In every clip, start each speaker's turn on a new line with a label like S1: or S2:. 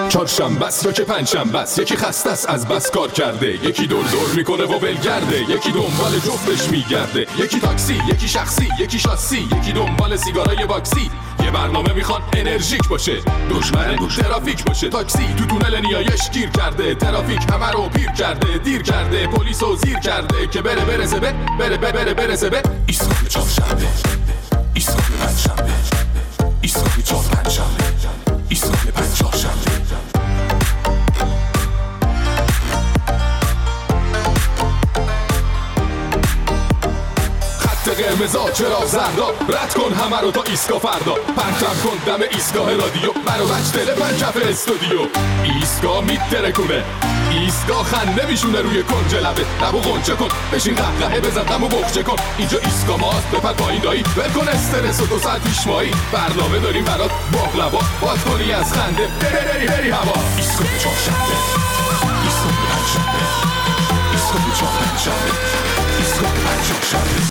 S1: چهارشنبه است یا که پنجشنبه است، یکی خسته است از بس کار کرده، یکی دور دور میکنه و ولگرده، یکی دنبال جفتش میگرده، یکی تاکسی، یکی شخصی، یکی شاسی، یکی دنبال سیگارای باکسی. یه برنامه میخوان انرژیک باشه، دشمن ترافیک باشه. تاکسی تو تونل نیایش گیر کرده، ترافیک همه رو پیر کرده، دیر کرده، پلیسو زیر کرده که برسه به ایستگاه چهارشنبه، ایستگاه پنجشنبه، ایستگاه چهارشنبه، ایستگاه پنجشنبه. قرمزا چرا زردا، رد کن همه رو تا ایستگاه فردا، پرتم کن دم ایستگاه رادیو، منو بچ دل پنجف استودیو. ایستگاه میترکونه، ایستگاه خنده میشونه روی کنج لبه، لبو غنچه کن، بشین قهقهه بزن دمو بخچه کن. اینجا ایستگاه ماست، بپر پایین دایی، ول کن استرس و 2 ساعت پیش مایی، برنامه داریم برات باقلوا، باز کنی از خنده بری هوا. ایستگاه چهارشنبه، ایستگاه پنجشنبه، ایستگاه چهارشنبه، ایستگاه پنجشنبه.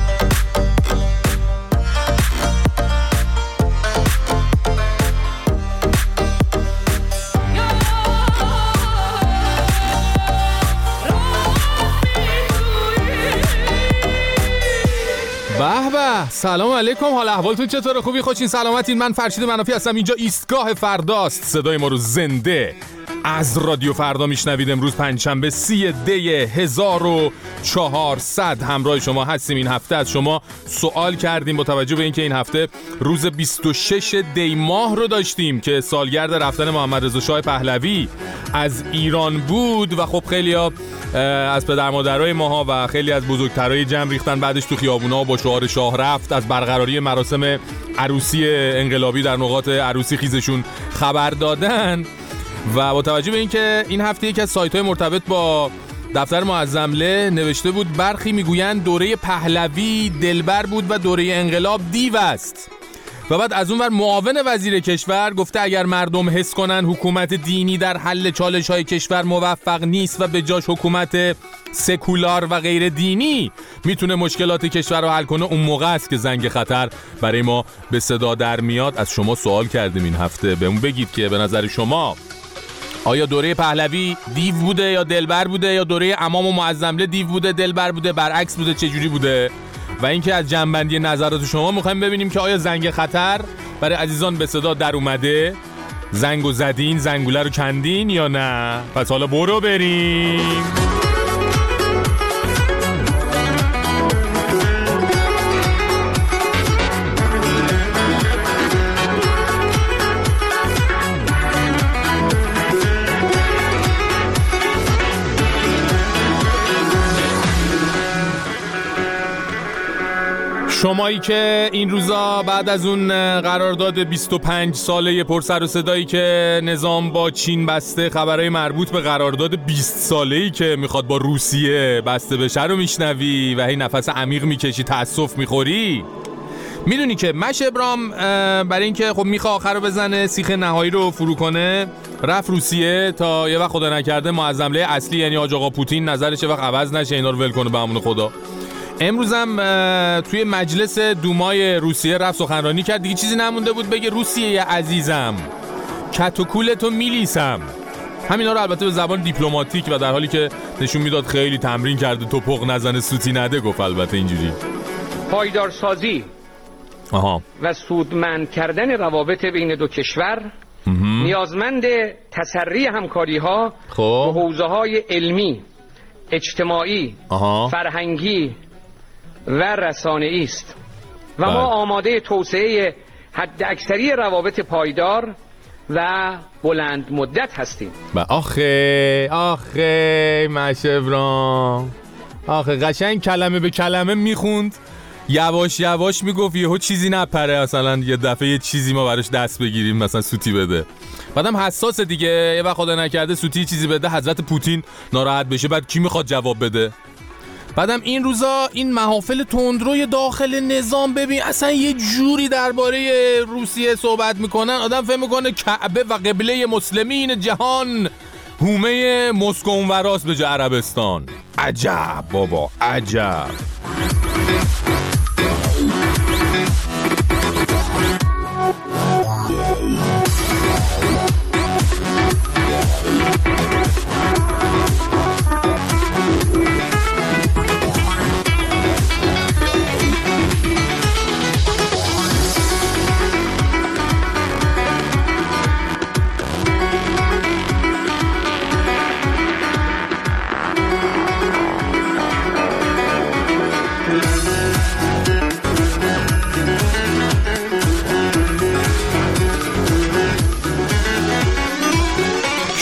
S2: به به، سلام علیکم، حال احوالتون چطوره؟ خوبی؟ خوشین؟ سلامتین؟ من فرشید منافی هستم. اینجا ایستگاه فرداست. صدای ما رو زنده از رادیو فردا میشنوید. امروز پنجشنبه 30 دی 1400 همراه شما هستیم. این هفته از شما سوال کردیم با توجه به اینکه این هفته روز 26 دی ماه رو داشتیم که سالگرد رفتن محمد رضا شاه پهلوی از ایران بود و خب خیلی‌ها از پدر مادرای ماها و خیلی از بزرگترای جمع ریختن بعدش تو خیابونا با شعار شاه رفت، از برقراری مراسم عروسی انقلابی در نقاط عروسی خیزشون خبر دادن. و با توجه به اینکه این هفته یکی از سایت‌های مرتبط با دفتر معظمله نوشته بود برخی میگویند دوره پهلوی دلبر بود و دوره انقلاب دیو است، و بعد از اون ور معاون وزیر کشور گفته اگر مردم حس کنن حکومت دینی در حل چالش‌های کشور موفق نیست و به جاش حکومت سکولار و غیر دینی میتونه مشکلات کشور رو حل کنه، اون موقع است که زنگ خطر برای ما به صدا در میاد. از شما سوال کردیم این هفته بهمون بگید که به نظر شما آیا دوره پهلوی دیو بوده یا دلبر بوده، یا دوره امام و معظمله دیو بوده دلبر بوده، برعکس بوده، چجوری بوده؟ و اینکه از جنبندی نظرات شما میخوایم ببینیم که آیا زنگ خطر برای عزیزان به صدا در اومده، زنگو زدین، زنگوله رو کندین یا نه؟ پس حالا برو بریم. شمایی که این روزا بعد از اون قرارداد 25 ساله پر سر و صدایی که نظام با چین بسته، خبرهای مربوط به قرارداد 20 ساله‌ای که میخواد با روسیه بسته بشه رو میشنوی و هی نفس عمیق میکشی، تأسف میخوری. میدونی که مش ابرام برای اینکه خب میخواد آخر رو بزنه، سیخ نهایی رو فرو کنه، رفت روسیه تا یه وقت خدا نکرده معظمله اصلی یعنی حاج آقا پوتین نظرش یه وقت عوض نشه، اینا رو ول کنه به امون خدا. امروز هم توی مجلس دومای روسیه رفت سخنرانی کرد، دیگه چیزی نمونده بود بگه روسیه عزیزم کت و کولتو میلیسم. همینا رو البته به زبان دیپلماتیک و در حالی که نشون میداد خیلی تمرین کرده توپق نزنه سوتی نده گفت البته اینجوری.
S3: پایدارسازی و سودمند کردن روابط بین دو کشور نیازمند تسری همکاری‌ها با حوزه‌های علمی، اجتماعی، فرهنگی و رسانه‌ای است و ما آماده توسعه حداکثری روابط پایدار و بلند مدت هستیم.
S2: و آخه مشبرام آخه قشنگ کلمه به کلمه میخوند، یواش یواش میگفت یهو چیزی نپره، مثلا یه دفعه یه چیزی ما براش دست بگیریم، مثلا سوتی بده. بعدم حساسه دیگه، یه وقت خدا نکرده سوتی چیزی بده حضرت پوتین ناراحت بشه، بعد کی میخواد جواب بده؟ بعدم این روزا این محافل تندروی داخل نظام ببین اصلا یه جوری درباره روسیه صحبت میکنن آدم فهم میکنه کعبه و قبله مسلمین جهان هومه مسکو اونوراست به جای عربستان. عجب بابا عجب.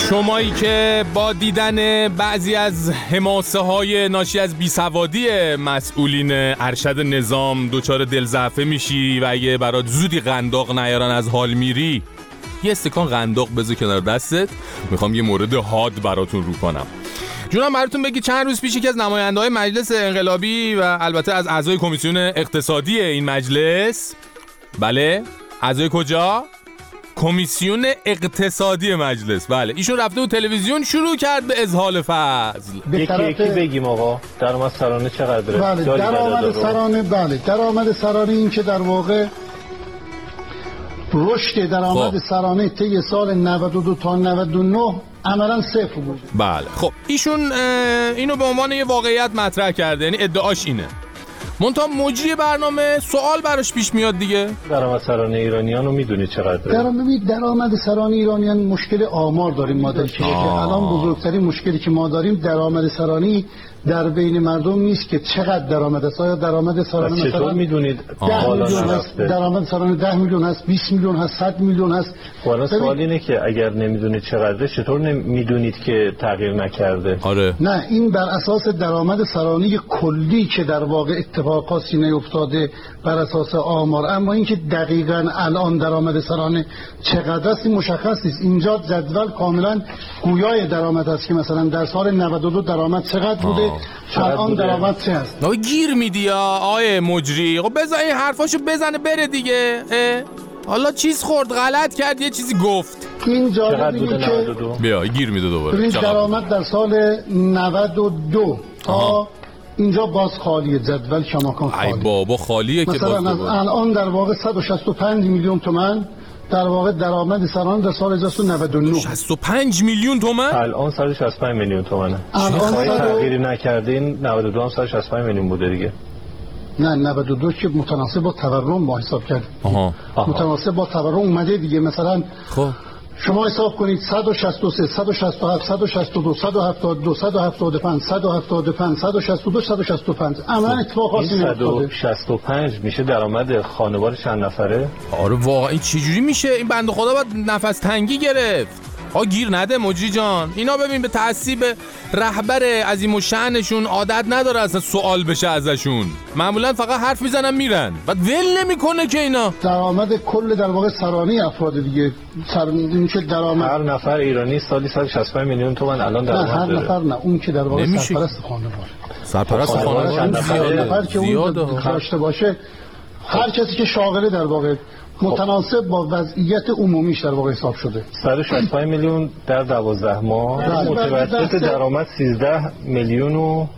S2: شمایی که با دیدن بعضی از حماسه های ناشی از بیسوادی مسئولین ارشد نظام دچار دلضعفه میشی و اگه برات زودی قنداق نیارن از حال میری، یه استکان قنداق بذار کنار دستت. میخوام یه مورد حاد براتون رو کنم. جونم براتون بگی چند روز پیش یکی از نماینده‌های مجلس انقلابی و البته از اعضای کمیسیون اقتصادی این مجلس، بله اعضای کجا؟ کمیسیون اقتصادی مجلس، بله، ایشون رفته و تلویزیون شروع کرد به اظهار فضل.
S4: یکی بگیم آقا درآمد سرانه چقدره؟
S5: بله درآمد سرانه، بله درآمد سرانه این که در واقع رشد درآمد سرانه طی سال 92 تا 99 عملاً صفر بود.
S2: بله خب ایشون اینو به عنوان یه واقعیت مطرح کرده، یعنی ادعاش اینه. منتها مجری برنامه سوال براش پیش میاد دیگه.
S4: درآمد سرانه ایرانیان رو میدونید چقدره؟
S5: درآمد سرانه ایرانیان مشکل آمار داریم ما در کشور. الان بزرگترین مشکلی که ما داریم درآمد سرانه در بین مردم نیست که چقدر درآمد است. آیا درآمد سرانه مثلا
S4: چطور میدونید
S5: 10 میلیون هست، درآمد سرانه 10 میلیون هست، 20 میلیون هست، 100 میلیون هست؟
S4: والا سوال اینه که اگر نمیدونید چقدره چطور میدونید که تغییر نکرده؟
S2: آره
S5: نه، این بر اساس درآمد سرانه کلی که در واقع اتفاق خاصی نیفتاده بر اساس آمار، اما اینکه دقیقاً الان درآمد سرانه چقدر است مشخص نیست. اینجا جدول کاملا گویای درآمد است که مثلا در سال 92 درآمد چقدر بوده، الان درآمد چه است.
S2: گیر میدی آقای مجری. خب بذار این حرفاشو بزنه بره دیگه. حالا چیز خورد، غلط کرد، یه چیزی گفت.
S5: این جالبه که
S2: بیا گیر میده دوباره.
S5: درآمد در سال 92 تا اینجا باز خالیه، جدول کماکان خالی.
S2: ای بابا خالیه که
S5: مثلا
S2: باز دوباره.
S5: الان در واقع 165 میلیون تومان در واقع درآمد سرانه در سال 1999
S2: 65 میلیون تومان،
S4: الان 165 میلیون تومانه. الان تغییری نکردین. 92 هم 165 میلیون بوده دیگه.
S5: نه 92 که متناسب با تورم ما حساب کردیم. متناسب با تورم اومده دیگه. مثلا خب شما حساب کنید 163 167 162 172 175 175 162 165 عملا اتفاق خاصی نمی‌افتاده.
S4: 165 میشه درآمد خانوار چند نفره؟
S2: آره واقعا این چجوری میشه؟ این بنده خدا باید نفس تنگی گرفت. گیر نده مجری جان. اینا ببین به تعصیب رهبر عظیم الشأنشون عادت نداره اصلا سوال بشه ازشون. معمولا فقط حرف میزنن میرن. بعد ول نمیکنه که اینا.
S5: درآمد کل در واقع سرانه افراد دیگه. این که درآمد
S4: هر نفر ایرانی سالی 165 میلیون تومان الان درآمد داره.
S5: هر نفر نه، اون که در واقع سرپرست خانوار.
S2: سرپرست خانوار
S5: نفر که اون داشته باشه، هر کسی که شاغله در واقع متناسب با وضعیت عمومیش در واقع حساب شده.
S4: 165 میلیون در 12 ماه. متوسط درآمد 13 میلیون و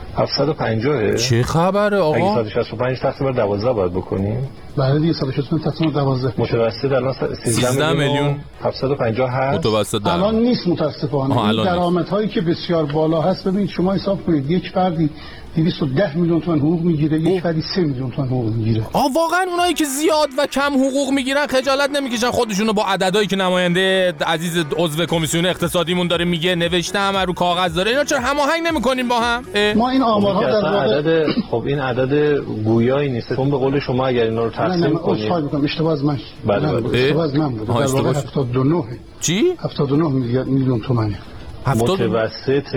S4: 750.
S2: چه خبره آقا؟
S4: اگه 165 تقسیم بر 12 باید بکنیم.
S5: بله دیگه 165 تقسیم بر 12.
S4: متوسط الان 13 میلیون 750 هست.
S2: متوسط
S5: الان نیست متاسفانه. این درآمدهایی که بسیار بالا هست، ببینید شما حساب کنید یک فردی 210 میلیون تومان حقوق میگیره، یک فردی 3 میلیون تومان حقوق میگیره.
S2: واقعا اونایی که زیاد و کم حقوق میگیرن خجالت نمیکشن خودشونو با عددایی که نماینده عزیز عضو کمیسیون اقتصادیمون داره میگه نوشته هم رو کاغذ داره، اینا چرا هماهنگ نمیکنین با هم؟
S5: ما این آمارها در
S4: واقع خب این عدد گویایی نیست. چون به قول شما اگر اینا رو تقسیم کنید
S5: اشتباه از من. اشتباه از من بود. در واقع 79
S2: چی؟
S5: 79 میلیون تومانه.
S4: متوسط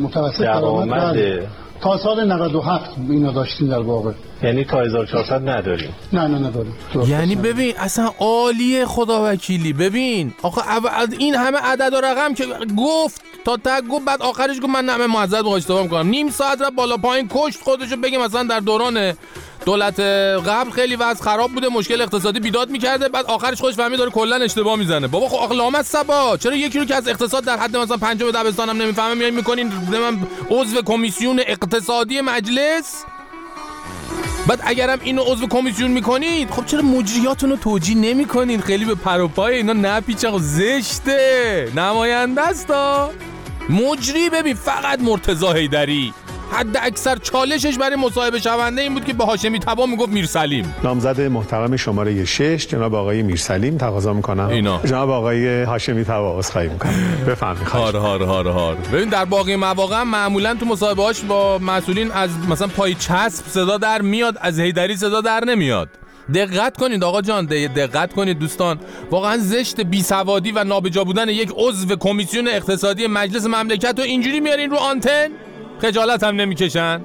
S4: درآمد
S5: تا سال 97 اینا داشتیم در واقع.
S4: یعنی تا 1400 نداریم.
S5: نه نداریم.
S2: یعنی ببین اصلا عالیه خدا وکیلی. ببین آخه این همه عدد و رقم که گفت تا گفت، بعد آخرش گفت من نه معذرت میخوام اشتباه میکنم. نیم ساعت را بالا پایین کشت خودشو بگه مثلا در دوران دولت قبل خیلی وضع خراب بوده، مشکل اقتصادی بیداد میکرده، بعد آخرش خودش فهمید داره کلا اشتباه میزنه. بابا خب لامت صبا، چرا یکی رو که از اقتصاد در حد مثلا پنجم دبستان هم نمیفهمه میای میکنین من عضو کمیسیون اقتصادی مجلس؟ بعد اگرم اینو عضو کمیسیون میکنید، خب چرا مجریاتون رو توجیه نمیکنین؟ خیلی به پر و پای اینا نپیچه، زشته. نماینده است مجری. ببین فقط مرتضی حیدری حد اکثر چالشش برای مصاحبه شونده این بود که به هاشمی تبا میگفت میرسلیم.
S6: نامزد محترم شماره 6 جناب آقای میرسلیم تقاضا میکنم.
S2: اینا
S6: جناب آقای هاشمی تبا عذرخواهی میکنم. بفرمایید.
S2: هار. ببین در باقی مواقع معمولا تو مصاحبه‌هاش با مسئولین از مثلا پای چسب صدا در میاد، از حیدری صدا در نمیاد. دقت کنید آقا جان، دقت کنید دوستان، واقعا زشت بیسوادی و نابجا بودن یک عضو کمیسیون اقتصادی مجلس مملکت رو اینجوری میارین رو آنتن. خجالت هم نمیکشن؟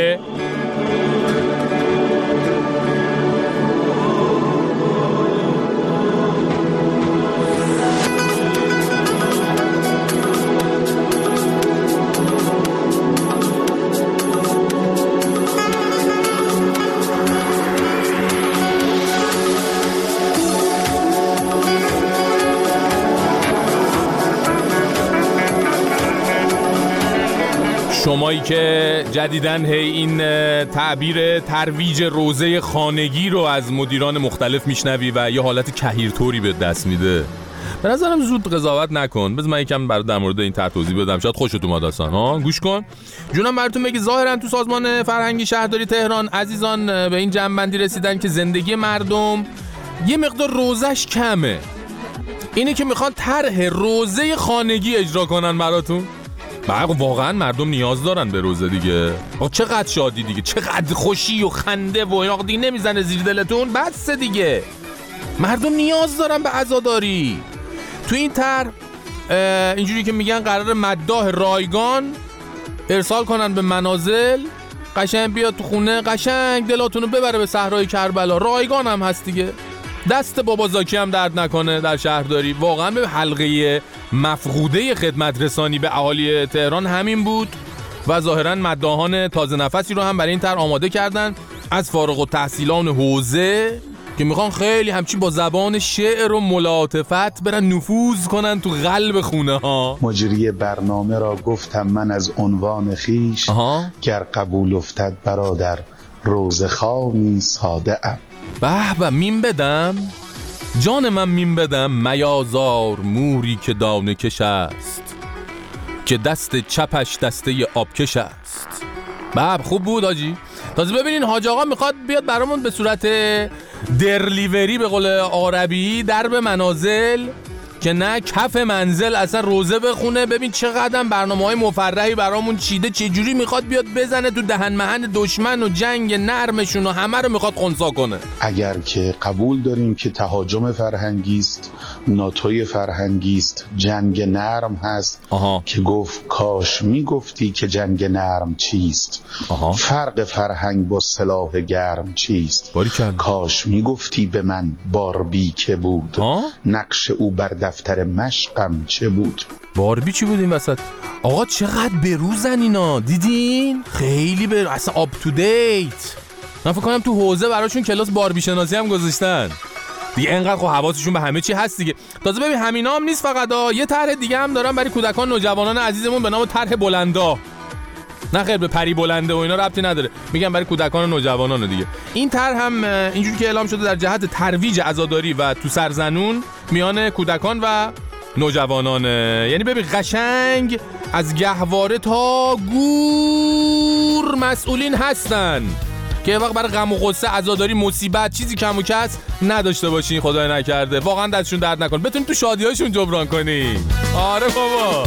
S2: شمایی که جدیدن این تعبیر ترویج روزه خانگی رو از مدیران مختلف میشنوی و یه حالت کهیرطوری به دست میده، به نظرم زود قضاوت نکن. بذار من یکم برات در مورد این طرح توضیح بدم، شاید خوشت اومد اصلا. گوش کن. جونم براتون بگی ظاهرا تو سازمان فرهنگی شهرداری تهران عزیزان به این جمع‌بندی رسیدن که زندگی مردم یه مقدار روزش کمه. اینه که میخوان طرح روزه خانگی اجرا کنن براتون. واقعا مردم نیاز دارن به روزه دیگه. چقدر شادی دیگه، چقدر خوشی و خنده و اینا دیگه نمیزنه زیر دلتون؟ بس دیگه، مردم نیاز دارن به عزاداری. تو این طرح اینجوری که میگن قرار مداح رایگان ارسال کنن به منازل، قشنگ بیاد تو خونه، قشنگ دلاتونو ببره به صحرای کربلا. رایگان هم هست دیگه، دست بابا زاکی هم درد نکنه در شهرداری. واقعا به حلقه مفقوده خدمت رسانی به اهالی تهران همین بود و ظاهرا مداحان تازه نفسی رو هم برای این طرح آماده کردن از فارغ التحصیلان حوزه که میخوان خیلی همچین با زبان شعر و ملاطفت برن نفوذ کنن تو قلب خونه ها.
S7: مجری برنامه را گفتم من از عنوان خیش، گر قبول افتد برادر روزخوانی ساده ام.
S2: به میم بدم جان من، میم بدم میازار موری که دانه کش است، که دست چپش دسته آبکش است. خوب بود آجی. تازه ببینین حاج آقا میخواد بیاد برامون به صورت درلیوری به قول عربی در به منازل، که نه کف منزل اصلا روزه بخونه. ببین چقدر برنامه‌های مفرحی برامون چیده، چه جوری میخواد بیاد بزنه تو دهن مهن دشمن و جنگ نرمشون و همه رو میخواد خنثی کنه.
S7: اگر که قبول داریم که تهاجم فرهنگی است، ناتوی فرهنگی است، جنگ نرم هست که گفت کاش میگفتی که جنگ نرم چیست، فرق فرهنگ با سلاح گرم چیست، کاش میگفتی به من باربی که بود، نقش او بر دفتر مشقم چه بود.
S2: باربی چی بود این وسط؟ آقا چقدر بروزن اینا، دیدین؟ خیلی اصلا آپ تو دیت. من فکر کنم تو حوزه براشون کلاس باربی شناسی هم گذاشتن دیگه، اینقدر خب حواسشون به همه چی هست دیگه. تازه ببین همینا هم نیست فقط یه طرح دیگه هم دارن برای کودکان نوجوانان عزیزمون به نام طرح بلندا. نه خیر، به پری بلنده و اینا ربطی نداره، میگم برای کودکان و نوجوانان دیگه. این طرح هم اینجوری که اعلام شده در جهت ترویج عزاداری و تو سرزنون میان کودکان و نوجوانان. یعنی ببین قشنگ از گهواره تا گور مسئولین هستن که وقت برای غم و غصه، عزاداری، مصیبت چیزی کم و کس نداشته باشین، خدای نکرده. واقعا دستشون درد نکنه، بتونین تو شادی‌هاشون جبران کنین. آره بابا.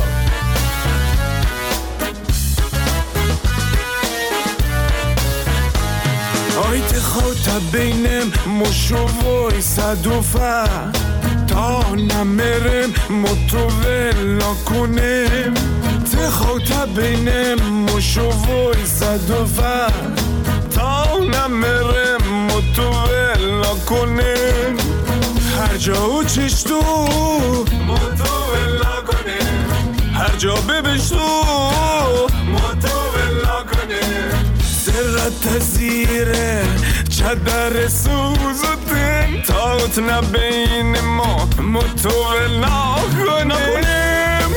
S8: آیت خاطب بینم مشوی صدوفه تا نمیرم متولا کنم، تخاطب بینم مشوی صدوفه تا نمیرم متولا کنم، هر جا چشتو متولا کنم، هر جا ببشتو متولا کنم، سرت زیره چدر سوزتن تاوت نبین ما متولا کنم،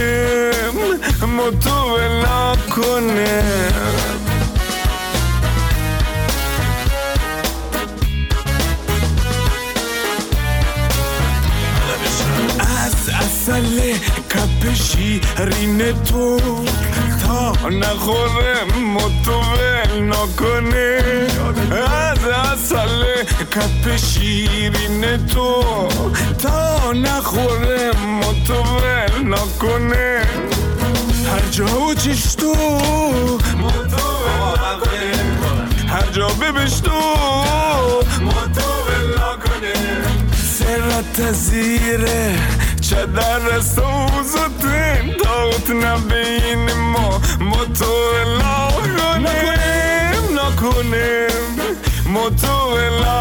S8: متولا کنم. از اصل کپ شیرین تو تا نخورم متول نکنه، از اصل کپ شیرین تو تا نخورم متول نکنه، هر جا چش تو متول نکنه، هر جا ببش تو متول حالت زیره چه در سوزتین تاوت نبین ما تو نکنیم ما تو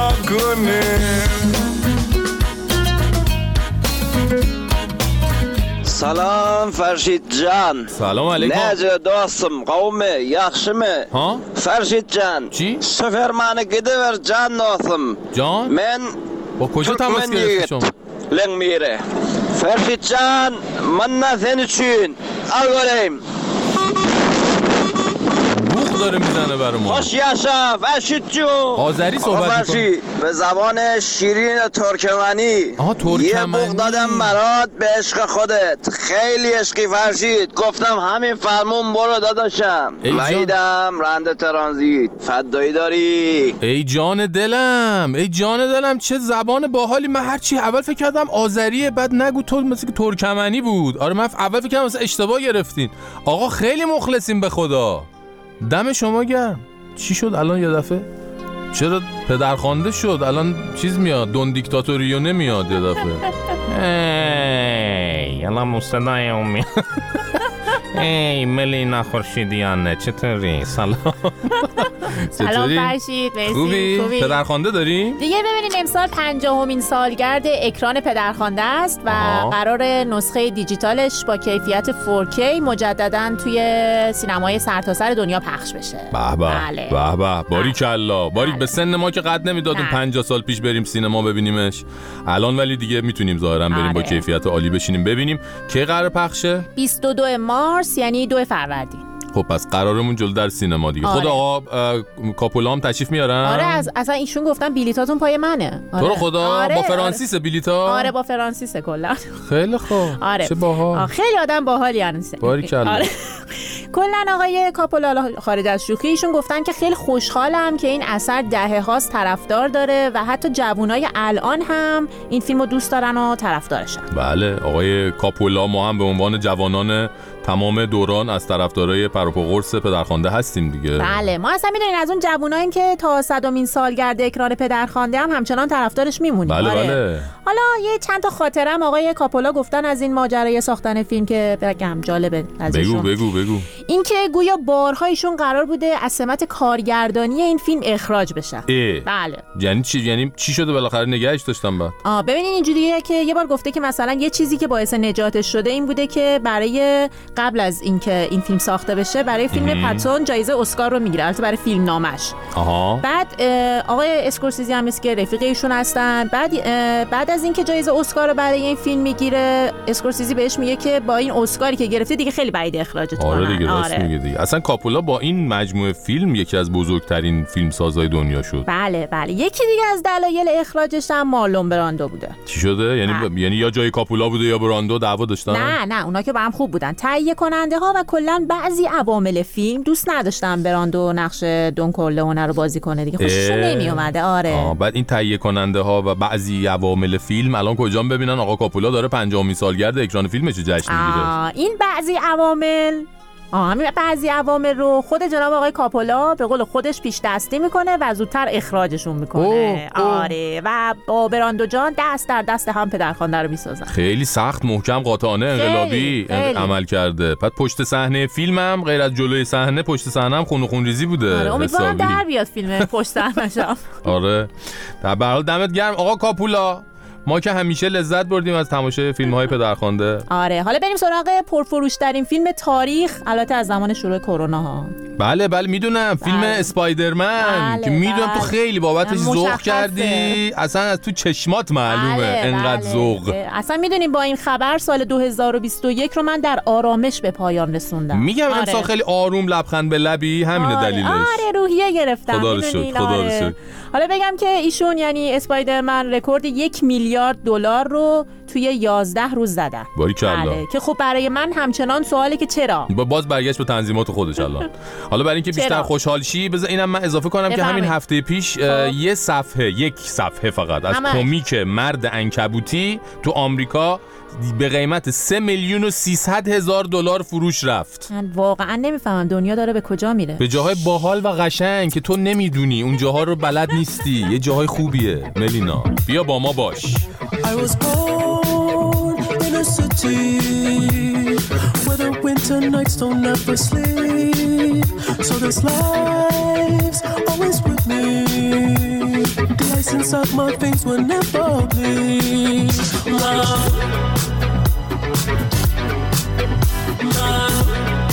S9: سلام فرشید جان.
S2: سلام علیکم.
S9: نجا دوستم قومه یخشمه
S2: ها؟
S9: فرشید جان
S2: چی؟
S9: سفرمانه گده ور جان دوستم
S2: جان؟
S9: من
S2: با کجا تماس گرفتی شما؟
S9: لنگ میره فرشید جان من نزنی چین اولیم
S2: بوخ داره میزنه برای ما.
S9: خوش یاشا فرشید جون.
S2: آذری صحبت میکنه
S9: به زبان شیرین ترکمنی. یه بوخ دادم برات به عشق خودت خیلی عشقی فرشید گفتم همین فرمون برو داداشم وحیدم رنده ترانزیت فدایی داری.
S2: ای جان دلم چه زبان باحالی. من هرچی اول فکر کردم آذریه بعد نگو تو مثل که ترکمنی بود. آره من اول فکر کردم مثلا اشتباه گرفتین. آقا خیلی مخلصیم به خدا. دم شما گرم. چی شد الان یه دفعه؟ چرا پدرخوانده شد؟ الان چیز میاد دون دیکتاتوریو نمیاد یه دفعه. ای الان مستدای امی. ای ملینا خورشیدیانه چطوری؟ سلام.
S10: سلام فرشید.
S2: خوبی؟ پدرخوانده داریم؟
S10: دیگه ببینین امسال 50مین سالگرد اکران پدرخوانده است و قرار نسخه دیجیتالش با کیفیت 4K مجدداً توی سینمای سرتاسر دنیا پخش بشه.
S2: به به باریکالله. باریک به سن ما که قد نمیدادیم 50 سال پیش بریم سینما ببینیمش. الان ولی دیگه میتونیم ظاهراً بریم با کیفیت عالی بشینیم ببینیم. کی قرار پخشه؟
S10: 22 مارس یعنی 2 فروردین.
S2: خب پس قرارمون جلو در سینما دیگه. خود آقا کاپولا هم تشریف میارن؟
S10: آره اصلا ایشون گفتن بلیتاتون پای منه.
S2: تو رو خدا با فرانسیس بلیتا؟
S10: آره با فرانسیس کلا.
S2: خیلی خوب.
S10: آره.
S2: چه باحال.
S10: خیلی آدم باحالی هستن.
S2: باریکالله.
S10: کلا آقای کاپولا خارج از شوخی ایشون گفتن که خیلی خوشحالم که این اثر دهه هاست طرفدار داره و حتی جوانای الان هم این فیلمو دوست دارن و طرفدارشن.
S2: بله آقای کاپولا ما هم به عنوان جوانان تمام دوران از طرفدارای پروپاگورس پدرخوانده هستیم دیگه.
S10: بله ما اصلا میدونین از اون جواناییم که تا 100مین سالگرد اکران پدرخوانده هم همچنان طرفدارش میمونیم.
S2: بله بله.
S10: حالا یه چند تا خاطرم آقای کاپولا گفتن از این ماجرای ساختن فیلم که بگم جالبه از ایشون.
S2: بگو.
S10: این که گویا بارها ایشون قرار بوده از سمت کارگردانی این فیلم اخراج بشه. بله.
S2: یعنی چی شده بالاخره نگهش داشتن بعد؟
S10: ببینین اینجوریه که یه بار گفته که مثلا یه چیزی که باعث نجاتش شده این بوده که برای قبل از اینکه این فیلم ساخته بشه برای فیلم پاتون جایزه اسکار رو میگیره، البته برای فیلم نامش. بعد آقای اسکورسیزی هم که رفیق ایشون هستن. بعد از اینکه جایزه اسکار رو برای این فیلم میگیره اسکورسیزی بهش میگه که با این اسکاری که گرفته دیگه خیلی بعید اخراجت کنن.
S2: آره دیگه راست میگه دیگه. اصلا کاپولا با این مجموعه فیلم یکی از بزرگترین فیلمسازهای دنیا شد.
S10: بله یکی دیگه از دلایل اخراجش هم مارلون براندو بوده.
S2: چی شده؟ یعنی یا جای کاپولا بوده یا براندو دعوا داشتن؟
S10: نه اونا که با هم خوب بودن. تهیه کننده ها و کلا بعضی عوامل فیلم دوست نداشتن براندو نقش دون کورلئونه رو بازی کنه دیگه. خوششون نمی اومده. آره.
S2: بعد این تهیه کننده ها و بعضی عوامل فیلم الان کجا ببینن آقا کاپولا داره 50مین سالگرد اکران فیلمش جشن میگیره.
S10: این بعضی عوامل رو خود جناب آقای کاپولا به قول خودش پیش دستی میکنه و زودتر اخراجشون میکنه. آره و با براندو جان دست در دست هم پدرخوانده رو میسازن.
S2: خیلی سخت محکم قاطعانه انقلابی عمل کرده. بعد پشت صحنه فیلمم غیر از جلوی صحنه پشت صحنه هم خون و خونریزی بوده.
S10: آره امیدوارم در بیاد فیلم پشت صحنه‌ش.
S2: آره به هر حال دمت گرم آقا کاپولا. ما که همیشه لذت بردیم از تماشای فیلم‌های پدرخوانده.
S10: آره حالا بریم سراغ پرفروش‌ترین فیلم تاریخ البته از زمان شروع کرونا ها.
S2: بله میدونم فیلم اسپایدرمن که میدونم تو خیلی بابتش ذوق کردی. اصلا از تو چشمات معلومه انقدر ذوق.
S10: اصلا میدونیم با این خبر سال 2021 رو من در آرامش به پایان رسوندم.
S2: میگم امسال خیلی آروم لبخند به لبی همین دلیلش.
S10: آره روحیه گرفتم.
S2: خدا رو شکر.
S10: حالا بگم که ایشون یعنی اسپایدرمن رکورد $1 میلیارد رو توی 11 روز زدن.
S2: باریکلا.
S10: که خب برای من همچنان سواله که چرا.
S2: باز برگشت به تنظیمات خودش الان. حالا برای اینکه بیشتر خوشحال شی بذار اینم من اضافه کنم که همین هفته پیش یک صفحه فقط از کمیک مرد عنکبوتی تو آمریکا به قیمت 3,300,000 دلار فروش رفت.
S10: من واقعا نمیفهمم دنیا داره به کجا میره.
S2: به جاهای باحال و قشنگ که تو نمیدونی، اون جاها رو بلد نیستی. یه جاهای خوبیه. ملینا بیا با ما باش. Winter nights don't ever sleep, so this life's always with me. The ice inside my veins will never bleed. Love, love.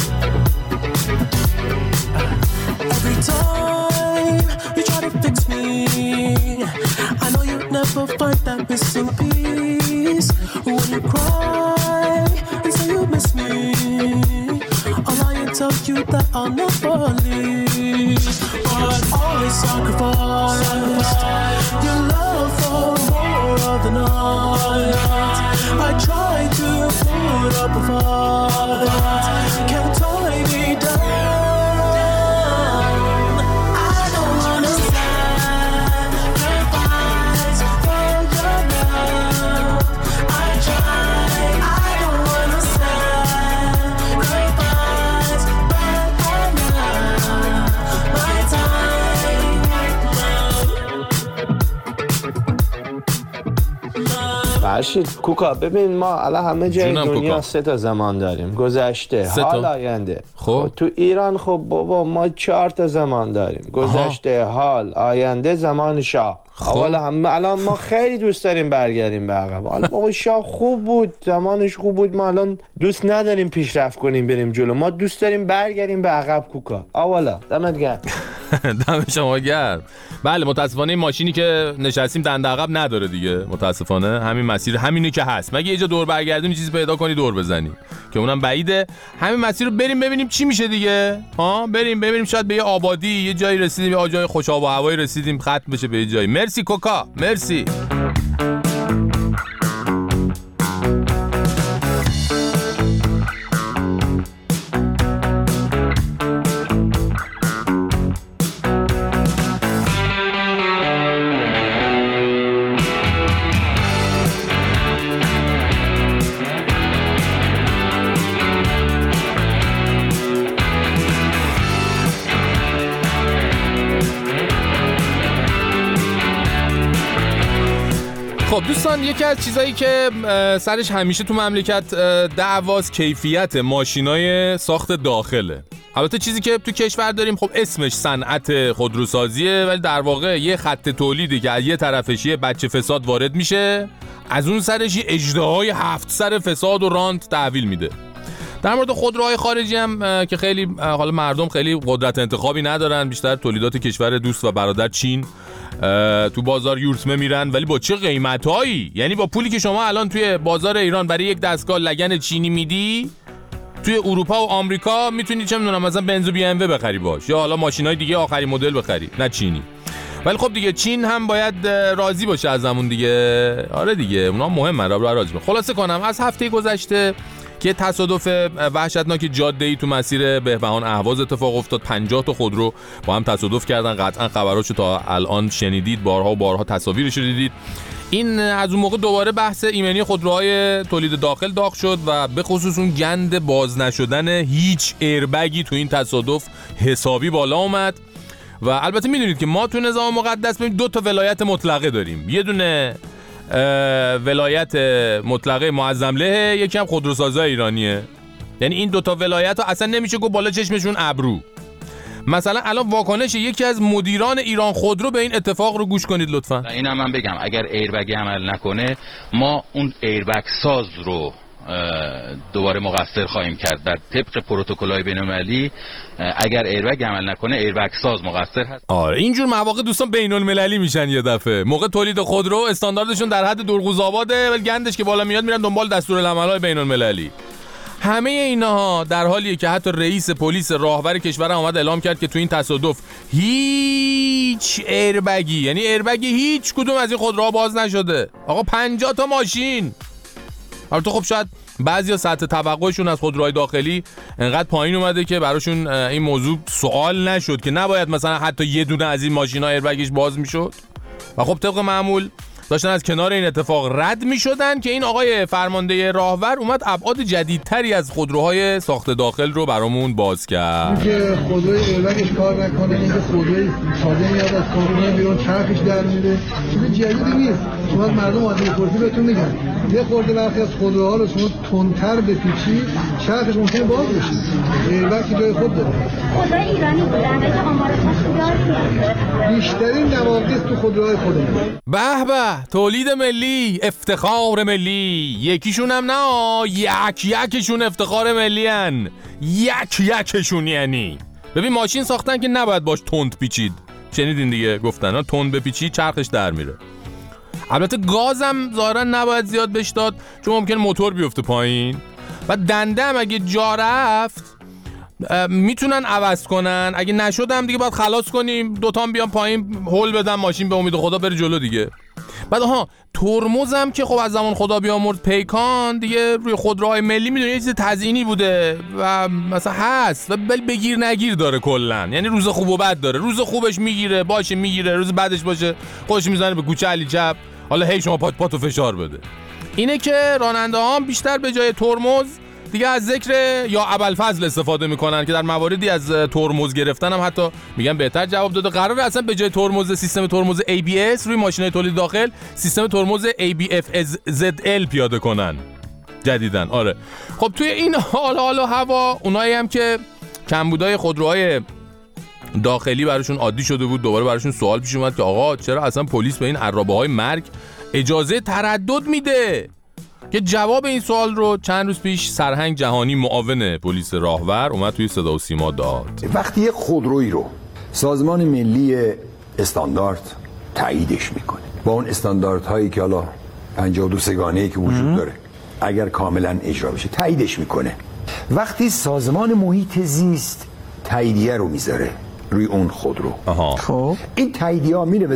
S2: Every time you try to fix me, I know you'll never find that missing piece. When you cry and say you miss me, I'll lie and tell you that I'll never leave. But always sacrifice your love for more of the night. I try to put up a fight, can't tie me down. I don't wanna sacrifice for your love. I try, I don't wanna sacrifice, but I know my time.
S11: فرشید کوکا ببین ما الان همه جای دنیا 3 زمان داریم، گذشته، حال، آینده. خب تو ایران خب بابا ما 4 زمان داریم، گذشته، حال، آینده، زمان شاه. حالا هم الان ما خیلی دوست داریم برگردیم به عقب. حالا بابا شاه خوب بود، زمانش خوب بود، ما الان دوست نداریم پیشرفت کنیم بریم جلو، ما دوست داریم برگردیم به عقب. کوکا آوالا دمت گرم.
S2: دم شما گرم. بله متاسفانه این ماشینی که نشستیم دنده عقب نداره دیگه، متاسفانه همین مسیر همینی که هست، مگه یه جا دور برگردونی چیزی پیدا کنی دور بزنی که اونم بعیده. همین مسیر رو بریم ببینیم چی میشه دیگه. بریم ببینیم شاید به یه آبادی یه جایی رسیدیم، یه جای خوش آب و هوایی رسیدیم، ختم بشه به یه جایی. مرسی کوکا، مرسی. خب دوستان یکی از چیزایی که سرش همیشه تو مملکت دعواست کیفیت ماشینای ساخت داخله. البته چیزی که تو کشور داریم خب اسمش صنعت خودروسازیه، ولی در واقع یه خط تولیدی که از یه طرفش یه بچه فساد وارد میشه، از اون سرش یه اژدهای 7 سر فساد و رانت تحویل میده. در مورد خودروهای خارجی هم که خیلی حالا مردم خیلی قدرت انتخابی ندارن، بیشتر تولیدات کشور دوست و برادر چین تو بازار یورتمه میرن، ولی با چه قیمتایی؟ یعنی با پولی که شما الان توی بازار ایران برای یک دستگاه لگن چینی میدی، توی اروپا و آمریکا میتونی چه میدونم مثلا بنز و بی ام و بخری باش، یا حالا ماشینای دیگه آخرین مدل بخری، نه چینی. ولی خب دیگه چین هم باید راضی باشه از همون دیگه. آره دیگه اونا مهمن. راضی. خلاصه کنم از هفته گذشته که تصادف وحشتناک جاده‌ای تو مسیر بهبهان اهواز اتفاق افتاد. 50 تا خودرو با هم تصادف کردن. قطعا خبراشو تا الان شنیدید، بارها و بارها تصاویرش رو دیدید. این از اون موقع دوباره بحث ایمنی خودروهای تولید داخل داغ شد و به خصوص اون گند باز نشدن هیچ ایربگی تو این تصادف حسابی بالا اومد. و البته میدونید که ما تو نظام مقدس 2 تا ولایت مطلقه داریم. یه دونه ولایت مطلقه معظم له، یکی هم خودروسازای ایرانیه. یعنی این 2 تا ولایت ها اصلا نمیشه گفت بالا چشمشون ابرو. مثلا الان واکنش یکی از مدیران ایران خودرو به این اتفاق رو گوش کنید لطفا.
S12: اینم من بگم اگر ایربگ عمل نکنه ما اون ایربگ ساز رو دوباره مقصر خواهیم کرد. در طبق پروتکل‌های بین‌المللی اگر ایربگ عمل نکنه ایربگ ساز مقصر هست.
S2: آره اینجور مواقع دوستان بین‌المللی میشن یه دفعه. موقع تولید خودرو استانداردشون در حد درغوزآباده، ولی گندش که بالا میاد میرن دنبال دستورالعمل‌های بین‌المللی. همه اینها در حالیه که حتی رئیس پلیس راهور کشور اومد اعلام کرد که تو این تصادف هیچ ایربگی، یعنی ایربگی هیچ کدوم از این خودروها باز نشده. آقا 50 تا ماشین البته خب شاید بعضیا سطح توقعشون از خودروهای داخلی انقدر پایین اومده که براشون این موضوع سوال نشد که نباید مثلا حتی یه دونه از این ماشینا ایربگش باز میشد و خب طبق معمول داشتن از کنار این اتفاق رد میشدن که این آقای فرمانده راهور اومد ابعاد جدیدتری از خودروهای ساخت داخل رو برامون باز کرد.
S13: که خودروی ایربگش کار نکنه، اینکه خودروی تازه میاد از کابینه بیرون چرخش در میره، چیز جدیدی نیست. شما مردم عادی خودی بهتون میگن یه خورده وقتی از خودروها رو شما تندتر بپیچی چرخش ممکنه باز بشه. ایربگ که جای خود داره.
S14: خودروی ایرانی بودن که آمارش داره.
S13: بیشترین نواقص تو خودروهای خودمون.
S2: به به، تولید ملی، افتخار ملی. یکیشون هم نه، یکشون افتخار ملی هن. یکشون. یعنی ببین ماشین ساختن که نباید باش تند پیچید. شنیدین دیگه گفتن ها، تند بپیچی چرخش در میره. البته گازم ظاهرا نباید زیاد بهش داد چون ممکن موتور بیفته پایین. و دنده هم اگه جا رفت میتونن عوض کنن، اگه نشدم دیگه باید خلاص کنیم، دوتام بیان پایین هول بدن ماشین به امید خدا بره جلو دیگه. بعد ترمزم که خب از زمان خدا بیامرز پیکان دیگه روی خودروهای ملی میدونی یه چیز تزیینی بوده و مثلا هست و بگیر نگیر داره کلا، یعنی روز خوب و بد داره. روز خوبش میگیره باشه میگیره، روز بعدش باشه خودش میزنه به کوچه علی چپ، حالا هی شما پاتو فشار بده. اینه که راننده ها بیشتر به جای ترمز دیگه از ذکر یا ابوالفضل استفاده میکنن که در مواردی از ترمز گرفتن هم حتی میگن بهتر جواب داده. قراره اصلا به جای ترمز سیستم ترمز ABS روی ماشینای تولید داخل سیستم ترمز ABFZL پیاده کنن جدیدن. آره خب توی این حال و هوا اونایی هم که کمبودای خودروهای داخلی براشون عادی شده بود، دوباره براشون سوال پیش اومد که آقا چرا اصلا پلیس به این عرابه‌های مرگ اجازه تردد میده؟ که جواب این سوال رو چند روز پیش سرهنگ جهانی معاون پلیس راهور اومد توی صدا و سیما داد.
S15: وقتی یک خودرویی رو سازمان ملی استاندارد تاییدش میکنه با اون استانداردهایی که حالا 52 سگانه‌ای که وجود داره اگر کاملا اجرا بشه تاییدش میکنه، وقتی سازمان محیط زیست تاییدیه رو میذاره روی اون خودرو، خب این تاییدیه ها میره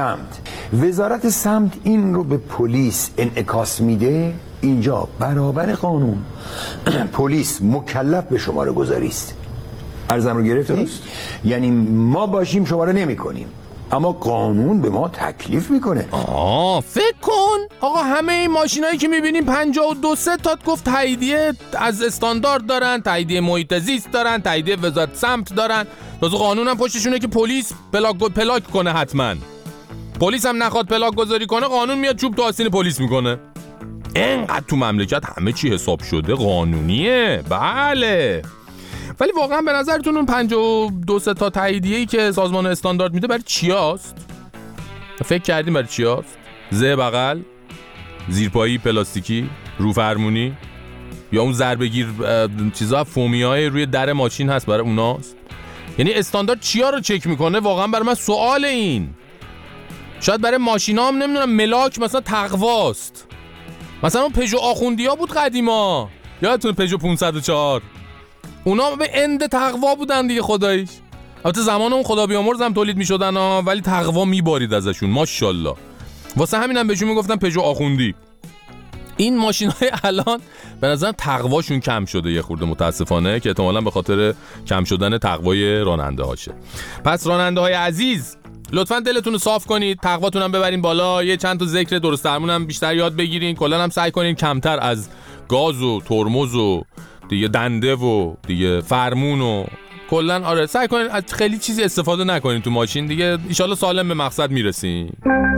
S15: وزارت سمت این رو به پلیس انعکاس میده. اینجا برابر قانون پلیس مکلف به شماره گذاری است. عرضم رو گرفتید؟ یعنی ما باشیم شماره نمی کنیم اما قانون به ما تکلیف میکنه.
S2: فکر کن آقا همه این ماشینایی که میبینیم 52 تا گفت تاییدیه از استاندارد دارن، تاییدیه محیط زیست دارن، تاییدیه وزارت سمت دارن، تازه قانون هم پشتشونه که پلیس پلاک کنه. حتما پلیس هم نخواد پلاک گذاری کنه قانون میاد چوب تو آستین پلیس میکنه. اینقدر تو مملکت همه چی حساب شده قانونیه. بله ولی واقعا به نظرتون اون 52 تا تاییدیه‌ای که سازمان استاندارد میده برای چی هست؟ فکر کردیم برای چی هست؟ زه بغل، زیرپایی پلاستیکی، رو فرمونی، یا اون ضربه‌گیر چیزا فومیای روی در ماشین هست برای اوناست؟ یعنی استاندارد چیا رو چک میکنه؟ واقعا برای من سوال. این شاید برای ماشینا هم نمیدونم ملاک مثلا تقواست، مثلا اون پژو آخوندیا بود قدیما، یادتونه پژو 504 اونا به اند تقوا بودن دیگه خداییش. البته زمان اون خدا بیامرز هم تولید میشدن ولی تقوا میبارید ازشون ماشاءالله. واسه همینم بهشون میگفتن پژو آخوندی. این ماشینای الان به نظرم تقواشون کم شده یه خورده متاسفانه، که احتمالاً به خاطر کم شدن تقوای راننده هاشه. پس راننده های عزیز لطفاً دلتون رو صاف کنید، تقواتون هم ببرین بالا، یه چند تا ذکر درست درمون هم بیشتر یاد بگیرین، کلاً هم سعی کنین کمتر از گاز و ترمز و دیگه دنده و دیگه فرمون و کلاً سعی کنین از خیلی چیزی استفاده نکنین تو ماشین دیگه، ان شاءالله سالم به مقصد میرسین.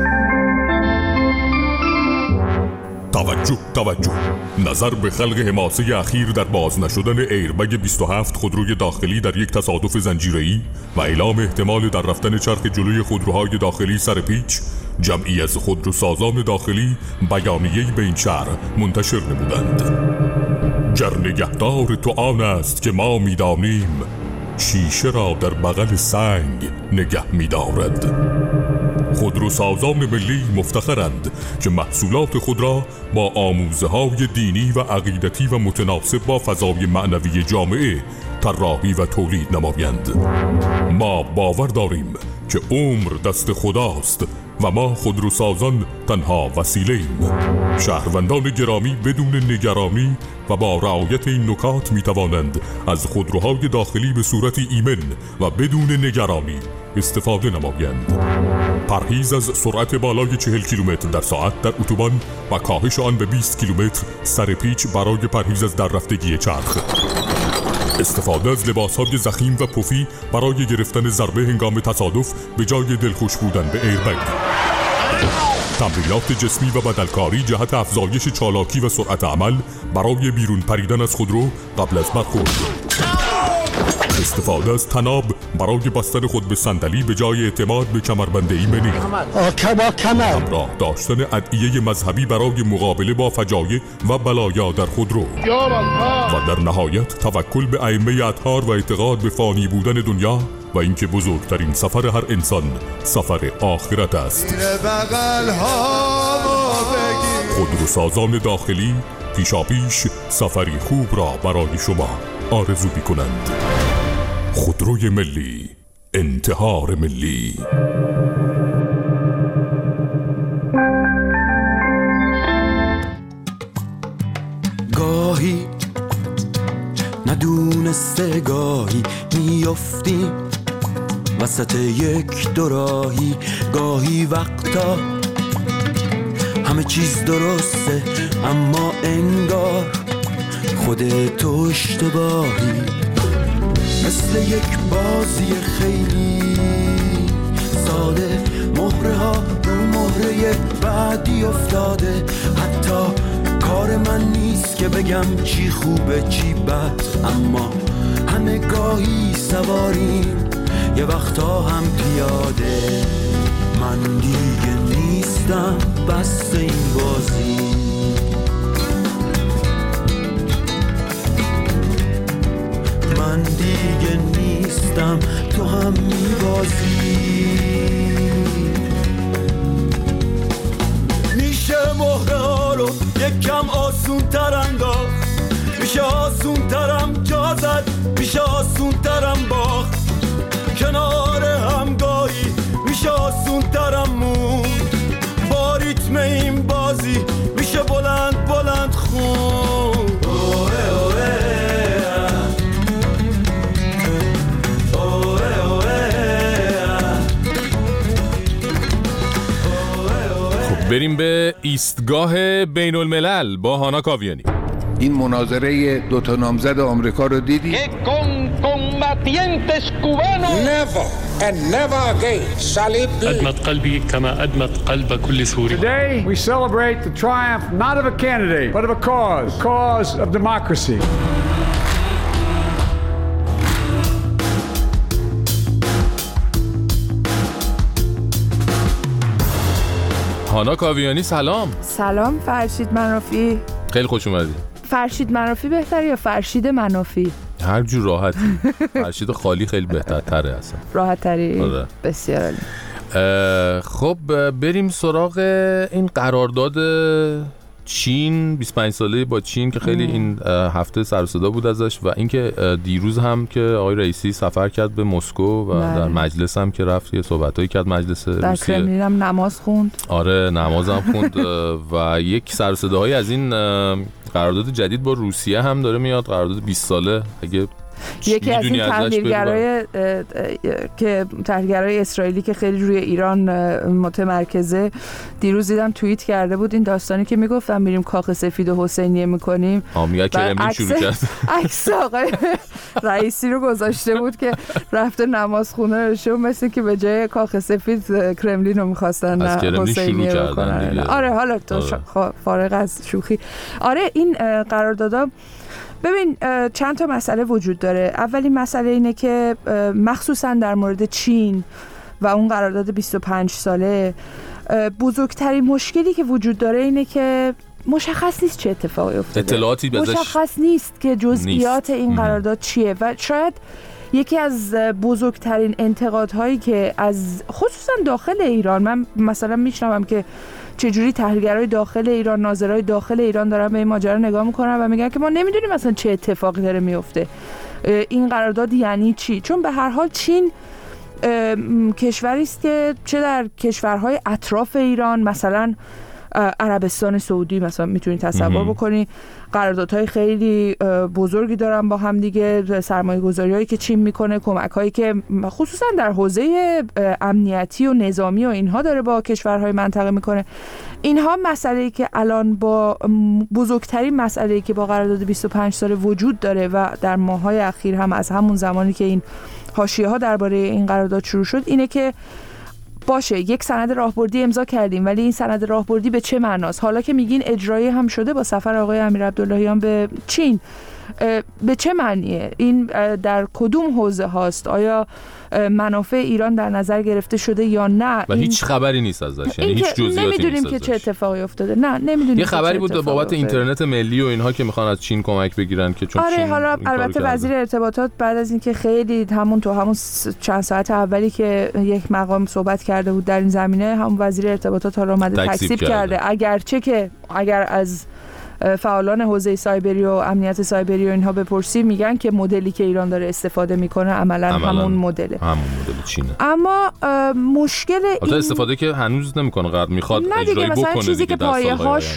S1: توجه نظر به خلق حماسه اخیر در باز نشدن ایربگ 27 خودروی داخلی در یک تصادف زنجیره‌ای و اعلام احتمال در رفتن چرخ جلوی خودروهای داخلی سر پیچ، جمعی از خودروسازان داخلی بیانیه‌ای به این شهر منتشر نمودند. گر نگهدار تو آن است که ما می‌دانیم، شیشه را در بغل سنگ نگه می‌دارد. خودروسازان ملی مفتخرند که محصولات خود را با آموزه‌های دینی و عقیدتی و متناسب با فضای معنوی جامعه طراحی و تولید نمایند. ما باور داریم که عمر دست خداست و ما خودروسازان تنها وسیله‌ایم. شهروندان گرامی بدون نگرانی و با رعایت این نکات می توانند از خودروهای داخلی به صورت ایمن و بدون نگرانی استفاده نمایند. پرهیز از سرعت بالای 40 کیلومتر در ساعت در اتوبان و کاهش آن به 20 کیلومتر سر پیچ برای پرهیز از در رفتگی چرخ. استفاده از لباس‌های ضخیم و پفی برای گرفتن ضربه هنگام تصادف به جای دلخوش بودن به ایربگ. تمرینات جسمی و بدلکاری جهت افزایش چالاکی و سرعت عمل برای بیرون پریدن از خودرو قبل از برخورد. استفاده از طناب برای بستن خود به صندلی به جای اعتماد به کمربند ایمنی. همراه داشتن ادعیه مذهبی برای مقابله با فجایع و بلایا در خودرو. و در نهایت توکل به ائمه اطهار و اعتقاد به فانی بودن دنیا و اینکه بزرگترین سفر هر انسان سفر آخرت است. خودروسازان داخلی پیشاپیش سفری خوب را برای شما آرزو می‌کنند. خودروی ملی، انتحار ملی.
S16: گاهی ندونسته گاهی میافتیم وسط یک دوراهی، گاهی وقتا همه چیز درسته اما انگار خودت اشتباهی، مثل یک بازی خیلی ساده، مهره ها رو مهره بعدی افتاده. حتی کار من نیست که بگم چی خوبه چی بد، اما همه گاهی سواریم یه وقتا هم پیاده. من دیگه نیستم بس این بازی، من دیگه نیستم تو هم میبازی. میشه مهره ها رو یکم آسون تر انداخت، میشه آسون ترم جا زد، میشه آسون ترم باخت، کنار همگاهی میشه آسون ترم موند، با ریتم این بازی میشه بلند بلند خوند.
S2: بریم به ایستگاه بین الملل با هانا کاویانی.
S17: این مناظره دوتا نامزد آمریکا رو دیدی؟
S18: Never and never again shall it be.
S19: أدمت قلبي كما أدمت قلب كل سوري.
S20: Today we celebrate the triumph not of a candidate but of a cause, the cause of democracy.
S2: هانا کاویانی سلام.
S21: سلام فرشید منافی.
S2: خیلی خوش اومدی.
S21: فرشید منافی بهتره یا فرشید منافی؟
S2: هر جور راحتی. فرشید خالی خیلی بهتره اصلا.
S21: راحت تری. بسیار عالی.
S2: خب بریم سراغ این قرارداد چین 25 ساله با چین که خیلی این هفته سر و صدا بود ازش و اینکه دیروز هم که آقای رئیسی سفر کرد به مسکو و در مجلس هم که رفت یه صحبتایی کرد مجلس روسیه،
S21: در کرملین هم نماز خوند.
S2: آره نماز هم خوند و یک سر و صداهایی از این قرارداد جدید با روسیه هم داره میاد، قرارداد 20 ساله. اگه
S21: یکی از این تحلیلگرای اسرائیلی که خیلی روی ایران متمرکزه دیروز دیدم توییت کرده بود این داستانی که میگفتم میریم کاخ سفید و حسینیه میکنیم،
S2: کرملین شروع کرد
S21: عکس آقای رئیسی رو گذاشته بود که رفته نماز خونه شو، مثل که به جای کاخ سفید کرملین رو میخواستن حسینیه بکنن. آره حالا تو فارغ از شوخی، آره این قراردادا ببین چند تا مسئله وجود داره. اولین مسئله اینه که مخصوصا در مورد چین و اون قرارداد 25 ساله بزرگترین مشکلی که وجود داره اینه که مشخص نیست چه اتفاقی افتاده،
S2: اطلاعاتی
S21: مشخص نیست که جزئیات این قرارداد چیه و شاید یکی از بزرگترین انتقادهایی که از خصوصا داخل ایران، من مثلا میشنوم که چجوری تحلیلگرای داخل ایران، ناظرای داخل ایران دارن به این ماجرا نگاه میکنن و میگن که ما نمیدونیم مثلا چه اتفاقی داره میفته، این قرارداد یعنی چی، چون به هر حال چین کشوری است که چه در کشورهای اطراف ایران، مثلا عربستان سعودی مثلا میتونید تصور بکنی، قراردادهای خیلی بزرگی دارن با هم دیگه، سرمایه‌گذاری‌هایی که چین میکنه، کمک‌هایی که خصوصا در حوزه امنیتی و نظامی و اینها داره با کشورهای منطقه میکنه. اینها مسئله‌ای که الان با بزرگترین مسئله‌ای که با قرارداد 25 ساله وجود داره و در ماه‌های اخیر هم از همون زمانی که این حاشیه‌ها درباره این قرارداد شروع شد اینه که باشه یک سند راهبردی امضا کردیم، ولی این سند راهبردی به چه معناست؟ حالا که میگین اجرایی هم شده با سفر آقای امیرعبداللهیان به چین، به چه معنیه؟ این در کدوم حوزه هاست؟ آیا منافع ایران در نظر گرفته شده یا نه؟
S2: و هیچ خبری نیست ازش، یعنی هیچ جزئیاتی
S21: نمیدونیم که چه اتفاقی افتاده. نه نمیدونیم.
S2: یه خبری بود بابت اینترنت ملی و اینها که میخوان از چین کمک بگیرن که چون چین
S21: حالا البته وزیر ارتباطات بعد از اینکه خیلی همون چند ساعت اولی که یک مقام صحبت کرده بود در این زمینه، هم وزیر ارتباطات حالا اومده تکذیب کرده، اگرچه که اگر از فعالان حوزه سایبری و امنیت سایبری و اینها بپرسی میگن که مدلی که ایران داره استفاده میکنه عملا همون مدل
S2: چینه.
S21: اما مشکل این
S2: استفاده که هنوز نمیکنه، قرار میخواد اجرایی بکنه
S21: چیزی که پایه‌هاش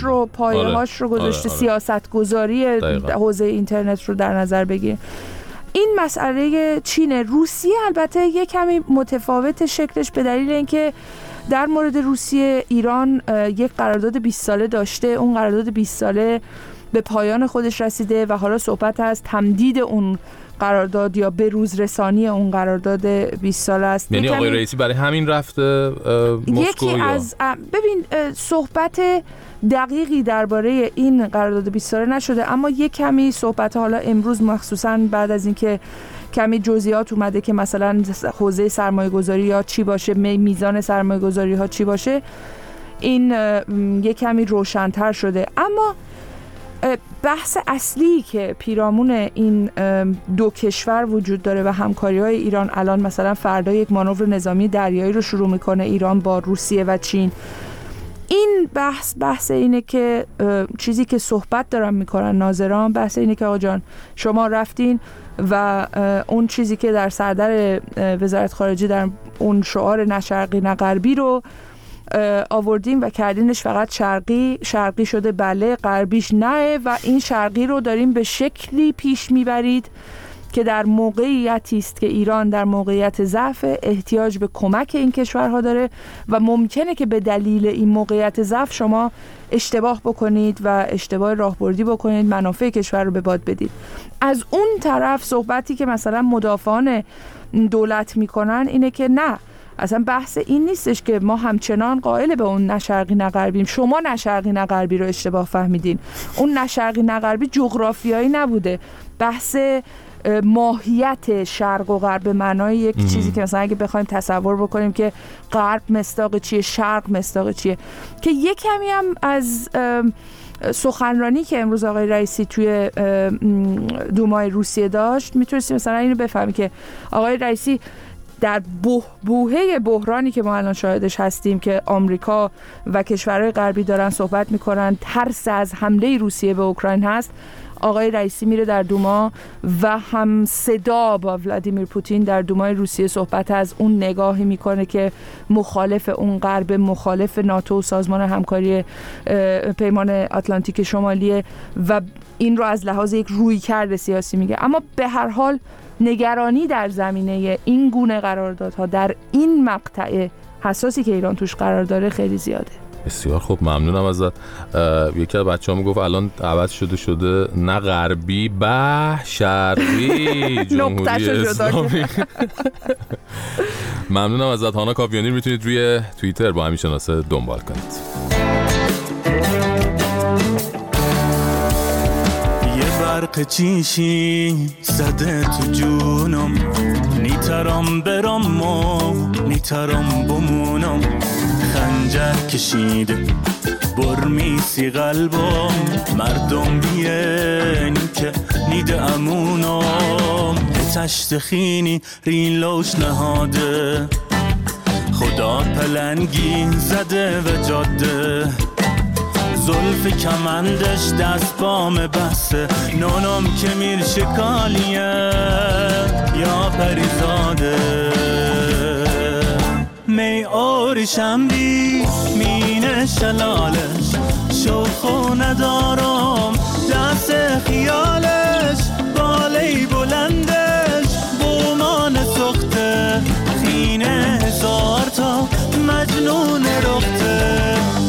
S21: رو گذاشته، سیاست گذاری حوزه اینترنت رو در نظر بگیره. این مسئله چین. روسیه البته یک کمی متفاوت شکلش به دلیل اینکه در مورد روسیه ایران یک قرارداد 20 ساله داشته، اون قرارداد 20 ساله به پایان خودش رسیده و حالا صحبت از تمدید اون قرارداد یا به روز رسانی اون قرارداد 20 ساله است.
S2: یعنی آقای رئیسی برای همین رفته مسکو؟
S21: یکی از ببین صحبت دقیقی درباره این قرارداد 20 ساله نشده، اما یک کمی صحبت حالا امروز مخصوصا بعد از اینکه کمی جزئیات اومده که مثلا حوزه سرمایه‌گذاری یا چی باشه، میزان سرمایه‌گذاری ها چی باشه، این یک کمی روشن‌تر شده. اما بحث اصلی که پیرامون این دو کشور وجود داره و همکاری‌های ایران الان مثلا فردا یک مانور نظامی دریایی رو شروع میکنه ایران با روسیه و چین. این بحث اینه که چیزی که صحبت دارن میکنن ناظران، بحث اینه که آقا جان شما رفتین و اون چیزی که در سردر وزارت خارجه در اون شعار نه شرقی نه غربی رو آوردیم و کردینش فقط شرقی شده، بله غربیش نه، و این شرقی رو داریم به شکلی پیش میبرید که در موقعیتی است که ایران در موقعیت ضعف احتیاج به کمک این کشورها داره و ممکنه که به دلیل این موقعیت ضعف شما اشتباه بکنید و اشتباه راهبردی بکنید، منافع کشور رو به باد بدید. از اون طرف صحبتی که مثلا مدافعان دولت میکنن اینه که نه، اصلا بحث این نیستش که ما همچنان قائل به اون نه شرقی نه غربیم، شما نه شرقی نه غربی رو اشتباه فهمیدین. اون نه شرقی نه غربی جغرافیایی نبوده، بحث ماهیت شرق و غرب به معنای یک چیزی که مثلا اگه بخوایم تصور بکنیم که غرب مصداق چیه، شرق مصداق چیه، که یک کمی هم از سخنرانی که امروز آقای رئیسی توی دومای روسیه داشت میتونستیم مثلا اینو بفهمیم که آقای رئیسی در بوهه بحرانی که ما الان شاهدش هستیم که آمریکا و کشورهای غربی دارن صحبت میکنن، ترس از حمله روسیه به اوکراین هست، آقای رئیسی میره در دوما و هم صدا با ولادیمیر پوتین در دومای روسیه صحبت از اون نگاهی میکنه که مخالف اون غرب، مخالف ناتو و سازمان همکاری پیمان آتلانتیک شمالیه و این رو از لحاظ یک رویکرد سیاسی میگه. اما به هر حال نگرانی در زمینه این گونه قراردادها در این مقطع حساسی که ایران توش قرار داره خیلی زیاده.
S2: بسیار خوب، ممنونم ازت. یکی از بچه‌ها میگفت الان عوض شده نه غربی به شرقی جمهوری اسلامی. ممنونم ازت. هانا کاویانی میتونید روی توییتر با همین شناسه دنبال کنید.
S16: برق چیشی زده تو جونم، نیترام برام و نیترام بمونم، خنجر کشیده برمیسی قلبم، مردم بیانی که نیده امونم، تشت خینی ریلوش نهاده، خدا پلنگی زده و جاده، زلف کمندش دست بام بسته، نونم که میر شکالیه یا پریزاده. می آریشم بی مینه شلالش شوخو ندارم دست خیالش بالی بلندش بومان سخته خینه هزار تا مجنون رخته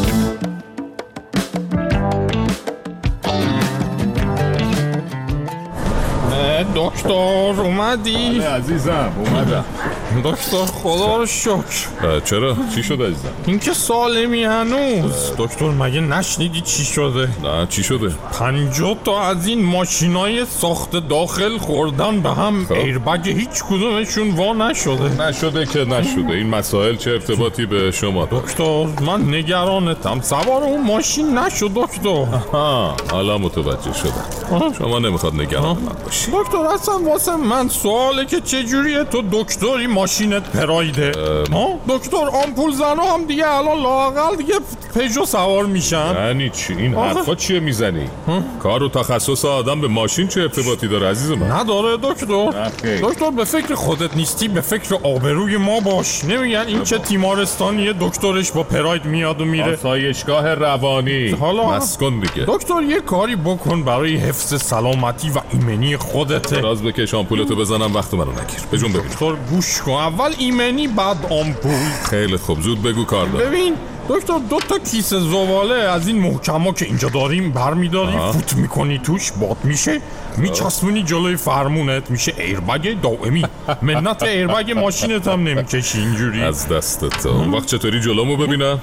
S2: دکتر اومدی؟
S1: عزیزم اومدم.
S2: دکتر خدا رو شکر.
S1: چرا؟ چی شده عزیزم؟
S2: این که سالمی هنوز. دکتر مگه نشنیدی چی شده؟
S1: نه چی شده؟
S2: 50 تا از این ماشینای ساخت داخل خوردن به هم. ایربگ هیچ کدومشون وا نشده.
S1: نشده که نشده. این مسائل چه ارتباطی به شما؟
S2: دکتر من نگرانتم. سوار اون ماشین نشد دکتر.
S1: آها حالا متوجه شدم. شما نمیخواد نگران من باشی.
S2: دکتر اصلا واسه من سواله که چجوریه تو دکتری ماشینت پرایده؟ دکتر آمپول زنها هم دیگه الان لااقل دیگه پژو سوار میشن.
S1: یعنی چی؟ این حرفا چیه میزنی؟ کار و تخصص آدم به ماشین چه ارتباطی داره عزیز من؟
S2: نداره دکتر. دکتر به فکر خودت نیستی، به فکر آبروی ما باش. نمیگن این چه تیمارستانیه دکترش با پراید میاد و میره؟
S1: آسایشگاه روانی.
S2: حالا
S1: مسکن دیگه.
S2: دکتر یه کاری بکن برای حفظ سلامتی و ایمنی خودت.
S1: راز بکش آمپولتو بزنم وقت منو نگیر. بجون ببین.
S2: دکتر گوش کن، اول ایمنی بعد آمپول.
S1: خیلی خوب زود بگو کار دارم.
S2: ببین دکتر 2 تا کیسه زباله از این محکما که اینجا داریم برمیداری، فوت میکنی توش، باد میشه، میچسبونی جلوی فرمونت، میشه ایربگ دائمی. منت ایربگ ماشینت هم نمیکشی اینجوری.
S1: از دستت. اون وقت چطوری جلومو ببینم؟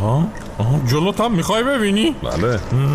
S2: جلوت هم میخوای ببینی؟
S1: بله.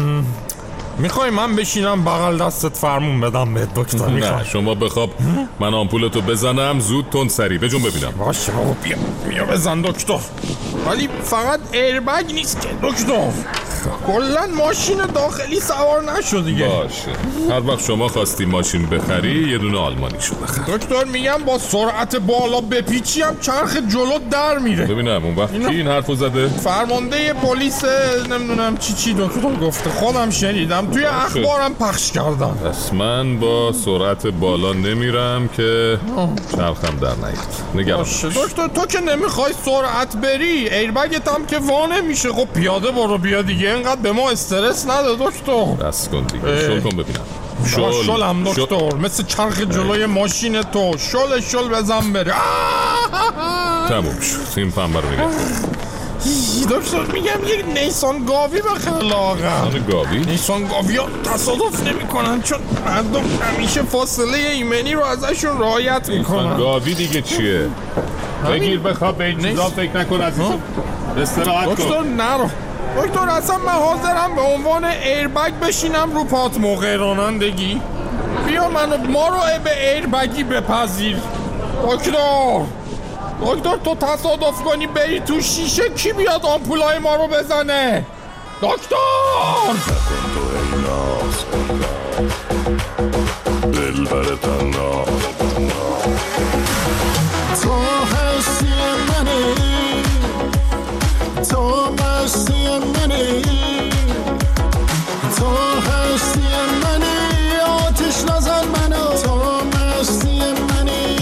S2: میخوای من بشینم بغل دستت فرمون بدم به دکتر؟
S1: نه شما بخواب من آمپولتو بزنم زود تند سری. بجون ببینم.
S2: باشه بابا بیا بزن دکتر. ولی فقط ایربگ نیست که دکتر، کلن ماشین داخلی سوار نشو دیگه.
S1: باشه هر وقت شما خواستی ماشین بخری یه دونه آلمانی شو بخر.
S2: دکتر میگم با سرعت بالا بپیچی هم چرخ جلو در میره.
S1: ببینم اون وقت کی این حرفو زده؟
S2: فرمانده پلیس نمیدونم چی دکتر گفته، خودم شنیدم توی اخبارم پخش کردن.
S1: پس من با سرعت بالا نمیرم که چرخم در نیاد.
S2: باشه دکتر تو که نمیخوای سرعت بری، ایربگت هم که وا نمیشه. خب پیاده برو بیا دیگه، اینقدر به ما استرس نده دکتر.
S1: دست کن دیگه. شل کن ببینم.
S2: شلم دکتر مثل چرخ جلوی ماشین تو. شل بزن بره.
S1: تموم شد. این پنبه رو نگه
S2: دکتر میگم یک نیسان گاوی بخیر لاغر.
S1: گاوی؟
S2: نیسان گاوی ها تصادف نمی کنن چون مردم همیشه فاصله ایمنی رو ازشون رعایت میکنن.
S1: نیسان گاوی دیگه چیه؟ بگیر بخواب به این چیزا فکر نکن عزیزم. استراحت کن.
S2: دکتر نرو. دکتر اصلا من حاضرم به عنوان ایربگ بشینم رو پات موقع رانندگی. بیا ما رو به ایربگی بپذیر. دکتر تو تصادف کنی بری تو شیشه، کی بیاد آمپولای ما رو بزنه؟ دکتر
S8: دل برتن
S16: تو هستی منی، تو مستی منی، تو هستی منی، آتش نزن منو. تو مستی منی،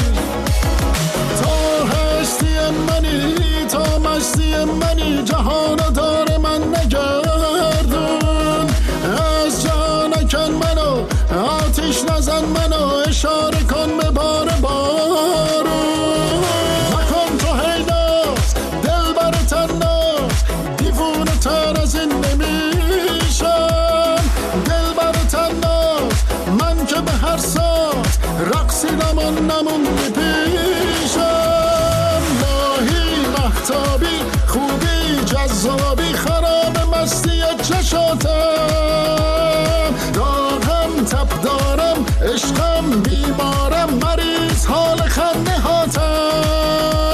S16: تو هستی منی، تو مستی منی، جهانو داره من نگردون. از جا نکن منو، آتش نزن منو، اشاره کن به بار بارون. نکن تو هیداز دل بر تناز، دیوونه تر از این نمیشم. دل بر تناز من که به هر ساز رقصیدم و نموندی پیشم. ماهی محتابی خوبی جذابی خراب مستی چشاتم. دارم تب دارم عشقم بیمارم مریض حال خنده هاتم.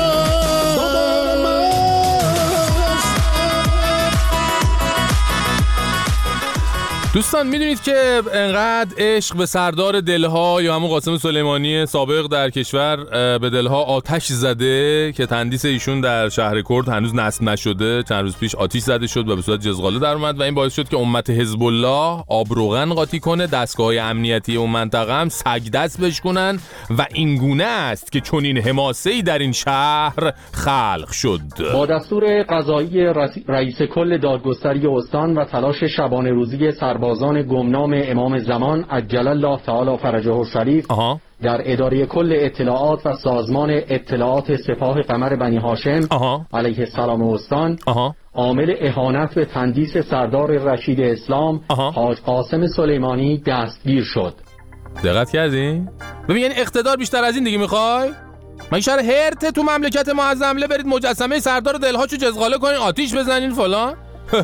S2: دوستان میدونید که انقدر عشق به سردار دلها یا همون قاسم سلیمانی سابق در کشور به دلها آتش زده که تندیس ایشون در شهر کرد هنوز نصب نشده. چند روز پیش آتش زده شد و به صورت جزغاله در اومد و این باعث شد که امت حزب الله آبروغن قاطی کنه، دستگاه‌های امنیتی اون منطقه هم سگ دست بشکنن و این گونه است که چنین حماسه‌ای در این شهر خلق شد.
S3: با دستور قضایی رئیس کل دادگستری استان و تلاش شبانه روزی سربازان گمنام امام زمان عجل الله تعالی فرجه الشریف در اداره کل اطلاعات و سازمان اطلاعات سپاه قمر بنی هاشم علیه السلام استان عامل اهانت به تندیس سردار رشید اسلام حاج قاسم سلیمانی دستگیر شد.
S2: دقت کردین؟ ببین یعنی اقتدار بیشتر از این دیگه میخوای؟ من شهر هرت تو مملکت معظمله برید مجسمه سردار دلهاشو جزغاله کنین، آتیش بزنین فلان؟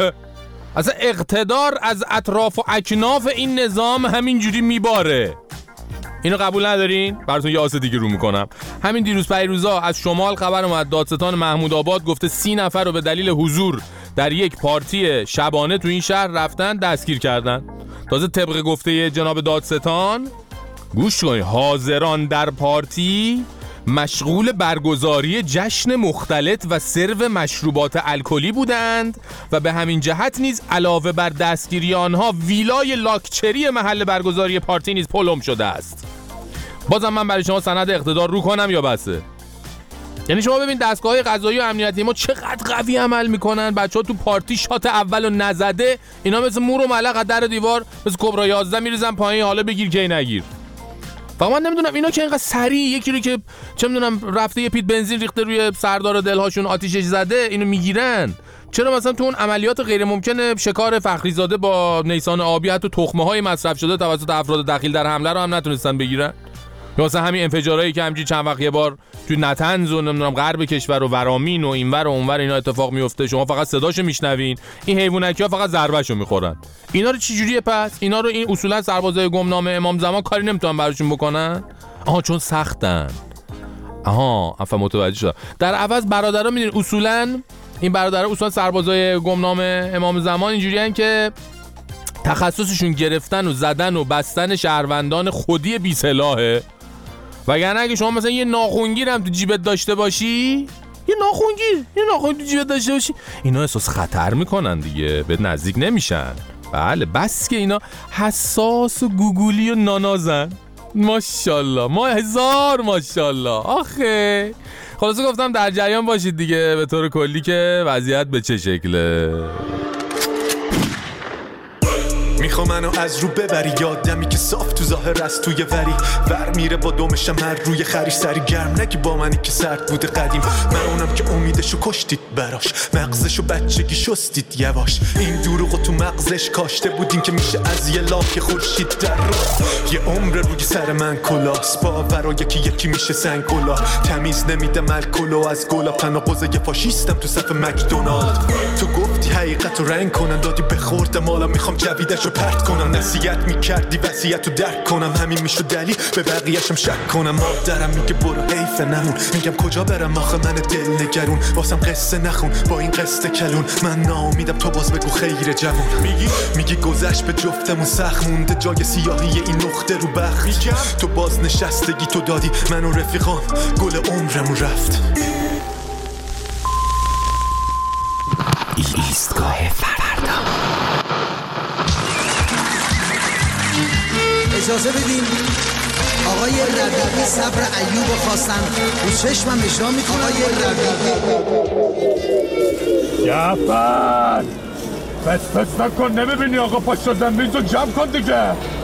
S2: اصلا اقتدار از اطراف و اکناف این نظام همینجوری میباره. اینو قبول ندارین؟ براتون یه آسه دیگه رو میکنم. همین دیروز پیروزا از شمال خبر اومد دادستان محمود آباد گفته 30 نفر رو به دلیل حضور در یک پارتی شبانه تو این شهر رفتن دستگیر کردن. تازه طبق گفته جناب دادستان گوش کنید، حاضران در پارتی مشغول برگزاری جشن مختلط و سرو مشروبات الکلی بودند و به همین جهت نیز علاوه بر دستگیری آنها ویلای لاکچری محل برگزاری پارتی نیز پلم شده است. بازم من برای شما سند اقتدار رو کنم یا بسه؟ یعنی شما ببین دستگاه قضایی و امنیتی ما چقدر قوی عمل میکنن. بچه‌ها تو پارتی شات اولو نزده اینا مثل مور و ملق در دیوار مثل کبرا 11 میریزن پایین، حالا بگیر کی نگیر. فقط من نمیدونم اینا که اینقدر سریع یکی رو که چه میدونم رفته یه پیت بنزین ریخته روی سردار دلهاشون آتیشش زده اینو میگیرن، چرا مثلا تو اون عملیات غیر ممکن شکار فخریزاده با نیسان آبی حتی تخمه های مصرف شده توسط افراد دخیل در حمله رو هم نتونستن بگیرن؟ یا مثلا همین انفجارایی که همینجوری چند وقت یه بار تو نتنز و نمیدونم غرب کشور و ورامین و اینور و اونور اینا اتفاق میفته، شما فقط صداشو میشنوین، این حیوانکی‌ها فقط ضربهشو میخورن. اینا رو چه جوریه پس؟ اینا رو این اصولا سربازای گمنام امام زمان کاری نمیتونن براشون بکنن؟ چون سختن. افهم متوجه شدم. در عوض برادرها میدونین اصولا این برادرها اصولا سربازای گمنام امام زمان اینجوریان که تخصصشون گرفتن و زدن و بستن شهروندان خودی بی سلاحه. وگرنه اگه شما مثلا یه ناخونگیر هم تو جیبت داشته باشی، یه ناخونگیر تو جیبت داشته باشی، اینا احساس خطر میکنن دیگه، به نزدیک نمیشن. بله بس که اینا حساس و گوگولی و نانازن. ماشاءالله، ما هزار ماشاءالله. آخه خلاصه گفتم در جریان باشید دیگه به طور کلی که وضعیت به چه شکله.
S22: میخوا منو از رو ببری، یادمی که صاف تو ظاهر از توی وری ور میره با دومشم هر روی خریش سری گرم نگی با منی که سرد بوده قدیم. من اونم که امیدشو کشتید براش، مغزشو بچگی شستید یواش. این دروغو تو مغزش کاشته بودین که میشه از یه لاک خورشید در رو. یه عمر روی سر من کلاس باورا یکی میشه سنگ گلا. تمیز نمیدم الکلو از گلا، تناقض یه فاشیستم تو صف مکدونالد. تو گفتی حقیقتو رنگ کنن دادی بخوردم، حالا میخوام جویدشو پرت کنم. نصیحت میکردی وصیتو درک کنم، همین میشد دلیل به بقیه‌شم شک کنم. مادرم میگه برو حیف نمون، میگم کجا برم آخه من دل نگرون. واسم قصه نخون با این قصه کلون، من ناامیدم تو باز بگو خیر جوون. میگی گذشت به جفتمون سخت مونده جای سیاهی این نقطه رو بخت. تو باز نشستگی تو دادی من و رفیقام گل عمرمون رفت.
S23: ایستگاه فردا.
S24: اجازه بدین آقای ربیعی صبر ایوب خواستن رو چشمم اجرا میکنه. آقای ربیعی
S23: جعفر پس نکن، نمیبینی آقا پاشو زنبیز رو جمع کن دیگه.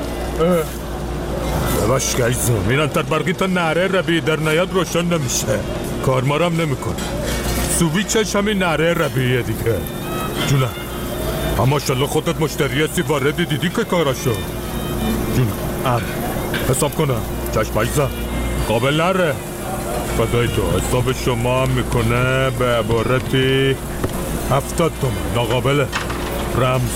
S23: بباش گیزو میرن تر برقی تا نهره ربیعی در نیاد روشن نمیشه، کارمارم نمیکنه. سویچش همین نهره ربیعیه دیگه. جونم اما ماشالله خودت مشتری هستی، واردی دیدی که کاراشو. جونم حساب کنم چشم عیزم قابل نره. فدای تو حساب شما هم میکنه به عبارتی 70 تومن ناقابله. رمز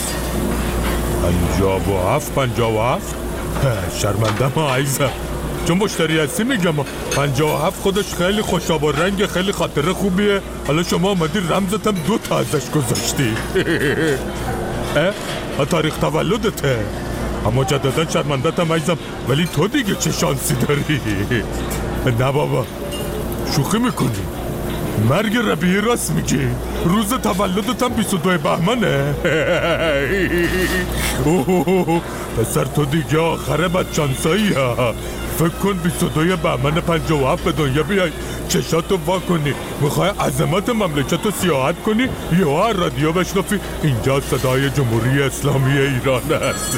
S23: 57 شرمنده ما عیزم، چون مشتری هستی میگم 57 خودش خیلی خوشاب و رنگ خیلی خاطره خوبیه. حالا شما آمدی رمزتم 2 تا ازش گذاشتی. تاریخ تولدته. اما جددن شرمندتم عزیزم، ولی تو دیگه چه شانسی داری؟ نه بابا شوخی میکنی. مرگ ربیعی راست میگی. روز تولدتم 22 بهمنه. پسر تو دیگه آخره بدشانسایی ها. فکر کن 22 بهمن 57 به دنیا بیای، چشاتو وا کنی، میخوای عظمت مملکت رو سیاحت کنی، یا رادیو بشنفی اینجا صدای جمهوری اسلامی ایران است.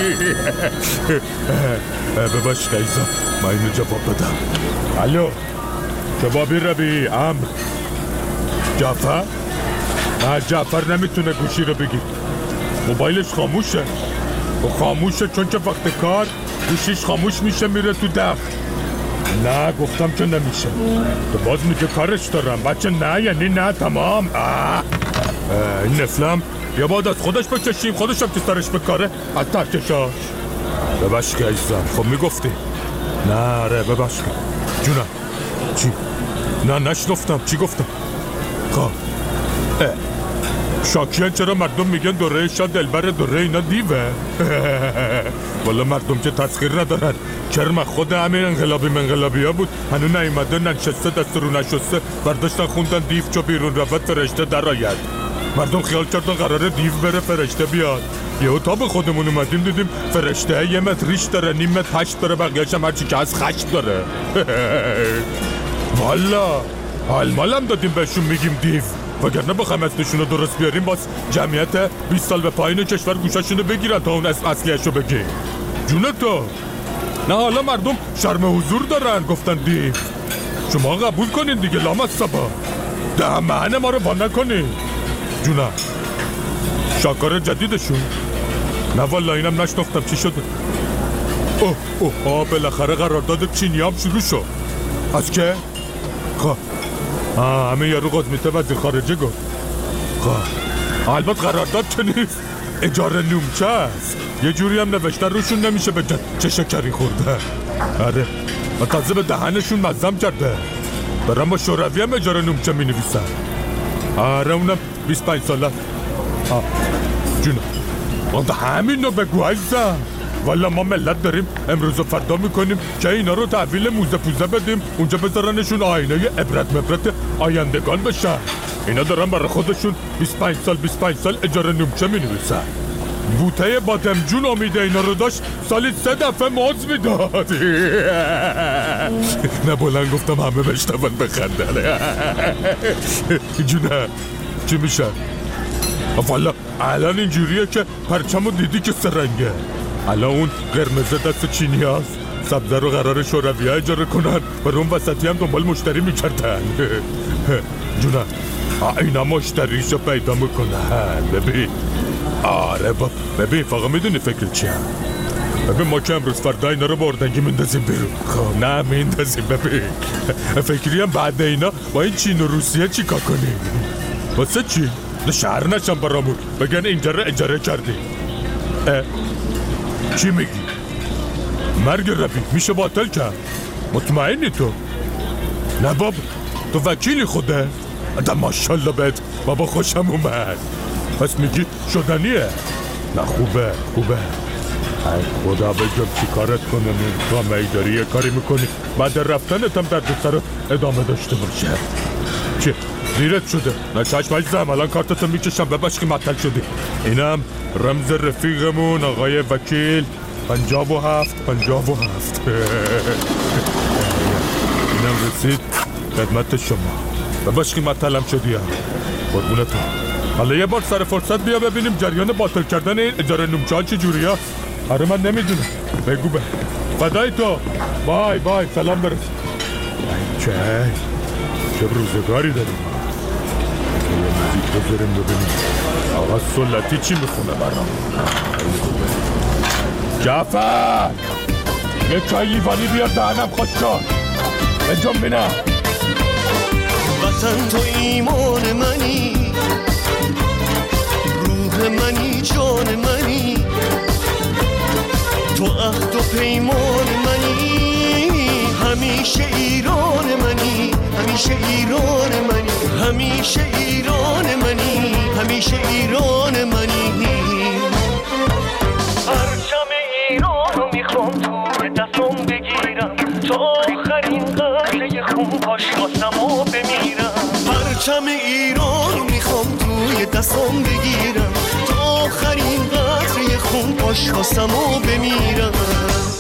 S23: بباش قیزا، من اینو جواب بدم. الو جوابی ربیعی امر جعفر؟ نه جعفر نمیتونه گوشی رو بگیر، موبایلش خاموشه. و خاموشه چون که وقت کار گوشیش خاموش میشه میره تو دف. نه گفتم که نمیشه. تو باز میگه کارش دارم بچه. نه یعنی نه تمام. این نفلم یا باید از خودش بکشیم، خودش هم که سرش بکاره از تحکشاش. ببش که عزیزم خب میگفتی. نه ره ببش که جونم. چی؟ نه نشنفتم چی گفتم. خب شاکیان چرا مردم میگن دوره شاه دلبر دوره اینا دیوه؟ والا مردم که تسخیر ندارن. کرم خود همین انقلابی ها بود، هنو نیومده ننشسته دست رو نشسته برداشتن خوندن دیو چو بیرون رفت فرشته در آید. مردم خیال کردن قراره دیو بره فرشته بیاد. یهو تا به خودمون اومدیم دیدیم فرشته 1 متر ریش داره، 1.5 متر پشت داره، بقیه‌اش هم هرچی که از خشم داره. والا حال مالم دادیم بهشون میگیم دیو، وگرنه بخوایم اسمشونو درست بیاریم باز جمعیت 20 سال به پایین کشور گوشاشونو بگیرن تا اون اسم اصلیشو بگیم. جونه تو؟ نه حالا مردم شرم حضور دارن گفتن دیو. شما قبول کنین دیگه لامصبا، دهمهن ما رو با نکنین. جونه شاکار جدیدشون؟ نه والا اینم نشناختم چی شده. بالاخره قرارداد چینی هم شروع شد. از که؟ خواه همه یارو قزمیته وزیر خارجه گفت. البته قرارداد که نیست، اجاره نومچه است. یه جوری هم نوشته روشون نمیشه بگن چه شکری خورده. آره و تازه به دهنشون مزم کرده، دارم با شوروی هم اجاره نومچه می نویسن. آره اونم 25 ساله. جونم همین رو بگو عزیزم. والا ما ملت داریم امروز و فردا میکنیم که اینا رو تحویل موزه پوزه بدیم اونجا بذارنشون آینه عبرت مبرت آیندگان بشن. اینا دارن برای خودشون 25 سال اجاره نومچه می نویسن. بوته بادمجون امیده اینا رو داشت سالی 3 دفعه ماز میداد. نه بلند گفتم همه بشتون بخندن. جونه چی میشه؟ والا الان اینجوریه که پرچمو دیدی که سرنگه. الان اون قرمزه دست چینی هست، سبزه رو قرار شوروی ها اجاره کنن و اون وسطی هم دنبال مشتری میکردن. جونم اینا مشتریشو پیدا میکنن. ببین آره ببین فقط میدونی فکر چی هم؟ ببین ما که امروز فردا اینا رو بردنگی میندازیم بیرون. خب نه میندازیم. ببین فکری هم بعد اینا با این چین و روسیه چی کار کنیم؟ واسه چی؟ شهر نشم برامون بگن اینجا رو اجاره کردی. چی میگی؟ مرگ ربیع میشه باطل کرد؟ مطمئنی تو؟ نه باب تو وکیلی خوده؟ آدم ماشالله بهت بابا خوشم اومد. پس میگی شدنیه؟ نه خوبه ای خدا بگم چی کارت کنم. تو ای داری یه کاری میکنی بعد رفتنت هم درد سر ادامه داشته باشه. چی؟ دیرت شده؟ نه چشم عزیزم الان کارتتو میکشم بباش که معطل شدی. اینم رمز رفیقمون آقای وکیل 57. اینم رسید خدمت شما. بباش که معطلم شدی هم قربونتون. حالا یه بار سر فرصت بیا ببینیم جریان باطل کردن این اجاره نومچه ها چه جوری ها. آره من نمیدونم. بگو به فدای تو. بای سلام برس. چه روزگاری داریم. یه موزیک بذاریم ببینیم آقا سلطی چی میخونه برام. جعفر یه چای لیوانی بیار دهنم خوش کن بجام بینم.
S16: وطن تو ایمان منی، روح منی، جان منی، تو عهد و پیمان منی، همیشه ایران منی، همیشه ایران منی، همیشه ایران منی، همیشه ایران منی. پرچم ایران رو میخوام توی دستام بگیرم تا آخرین قطره خون پاش واسم و بمیرم.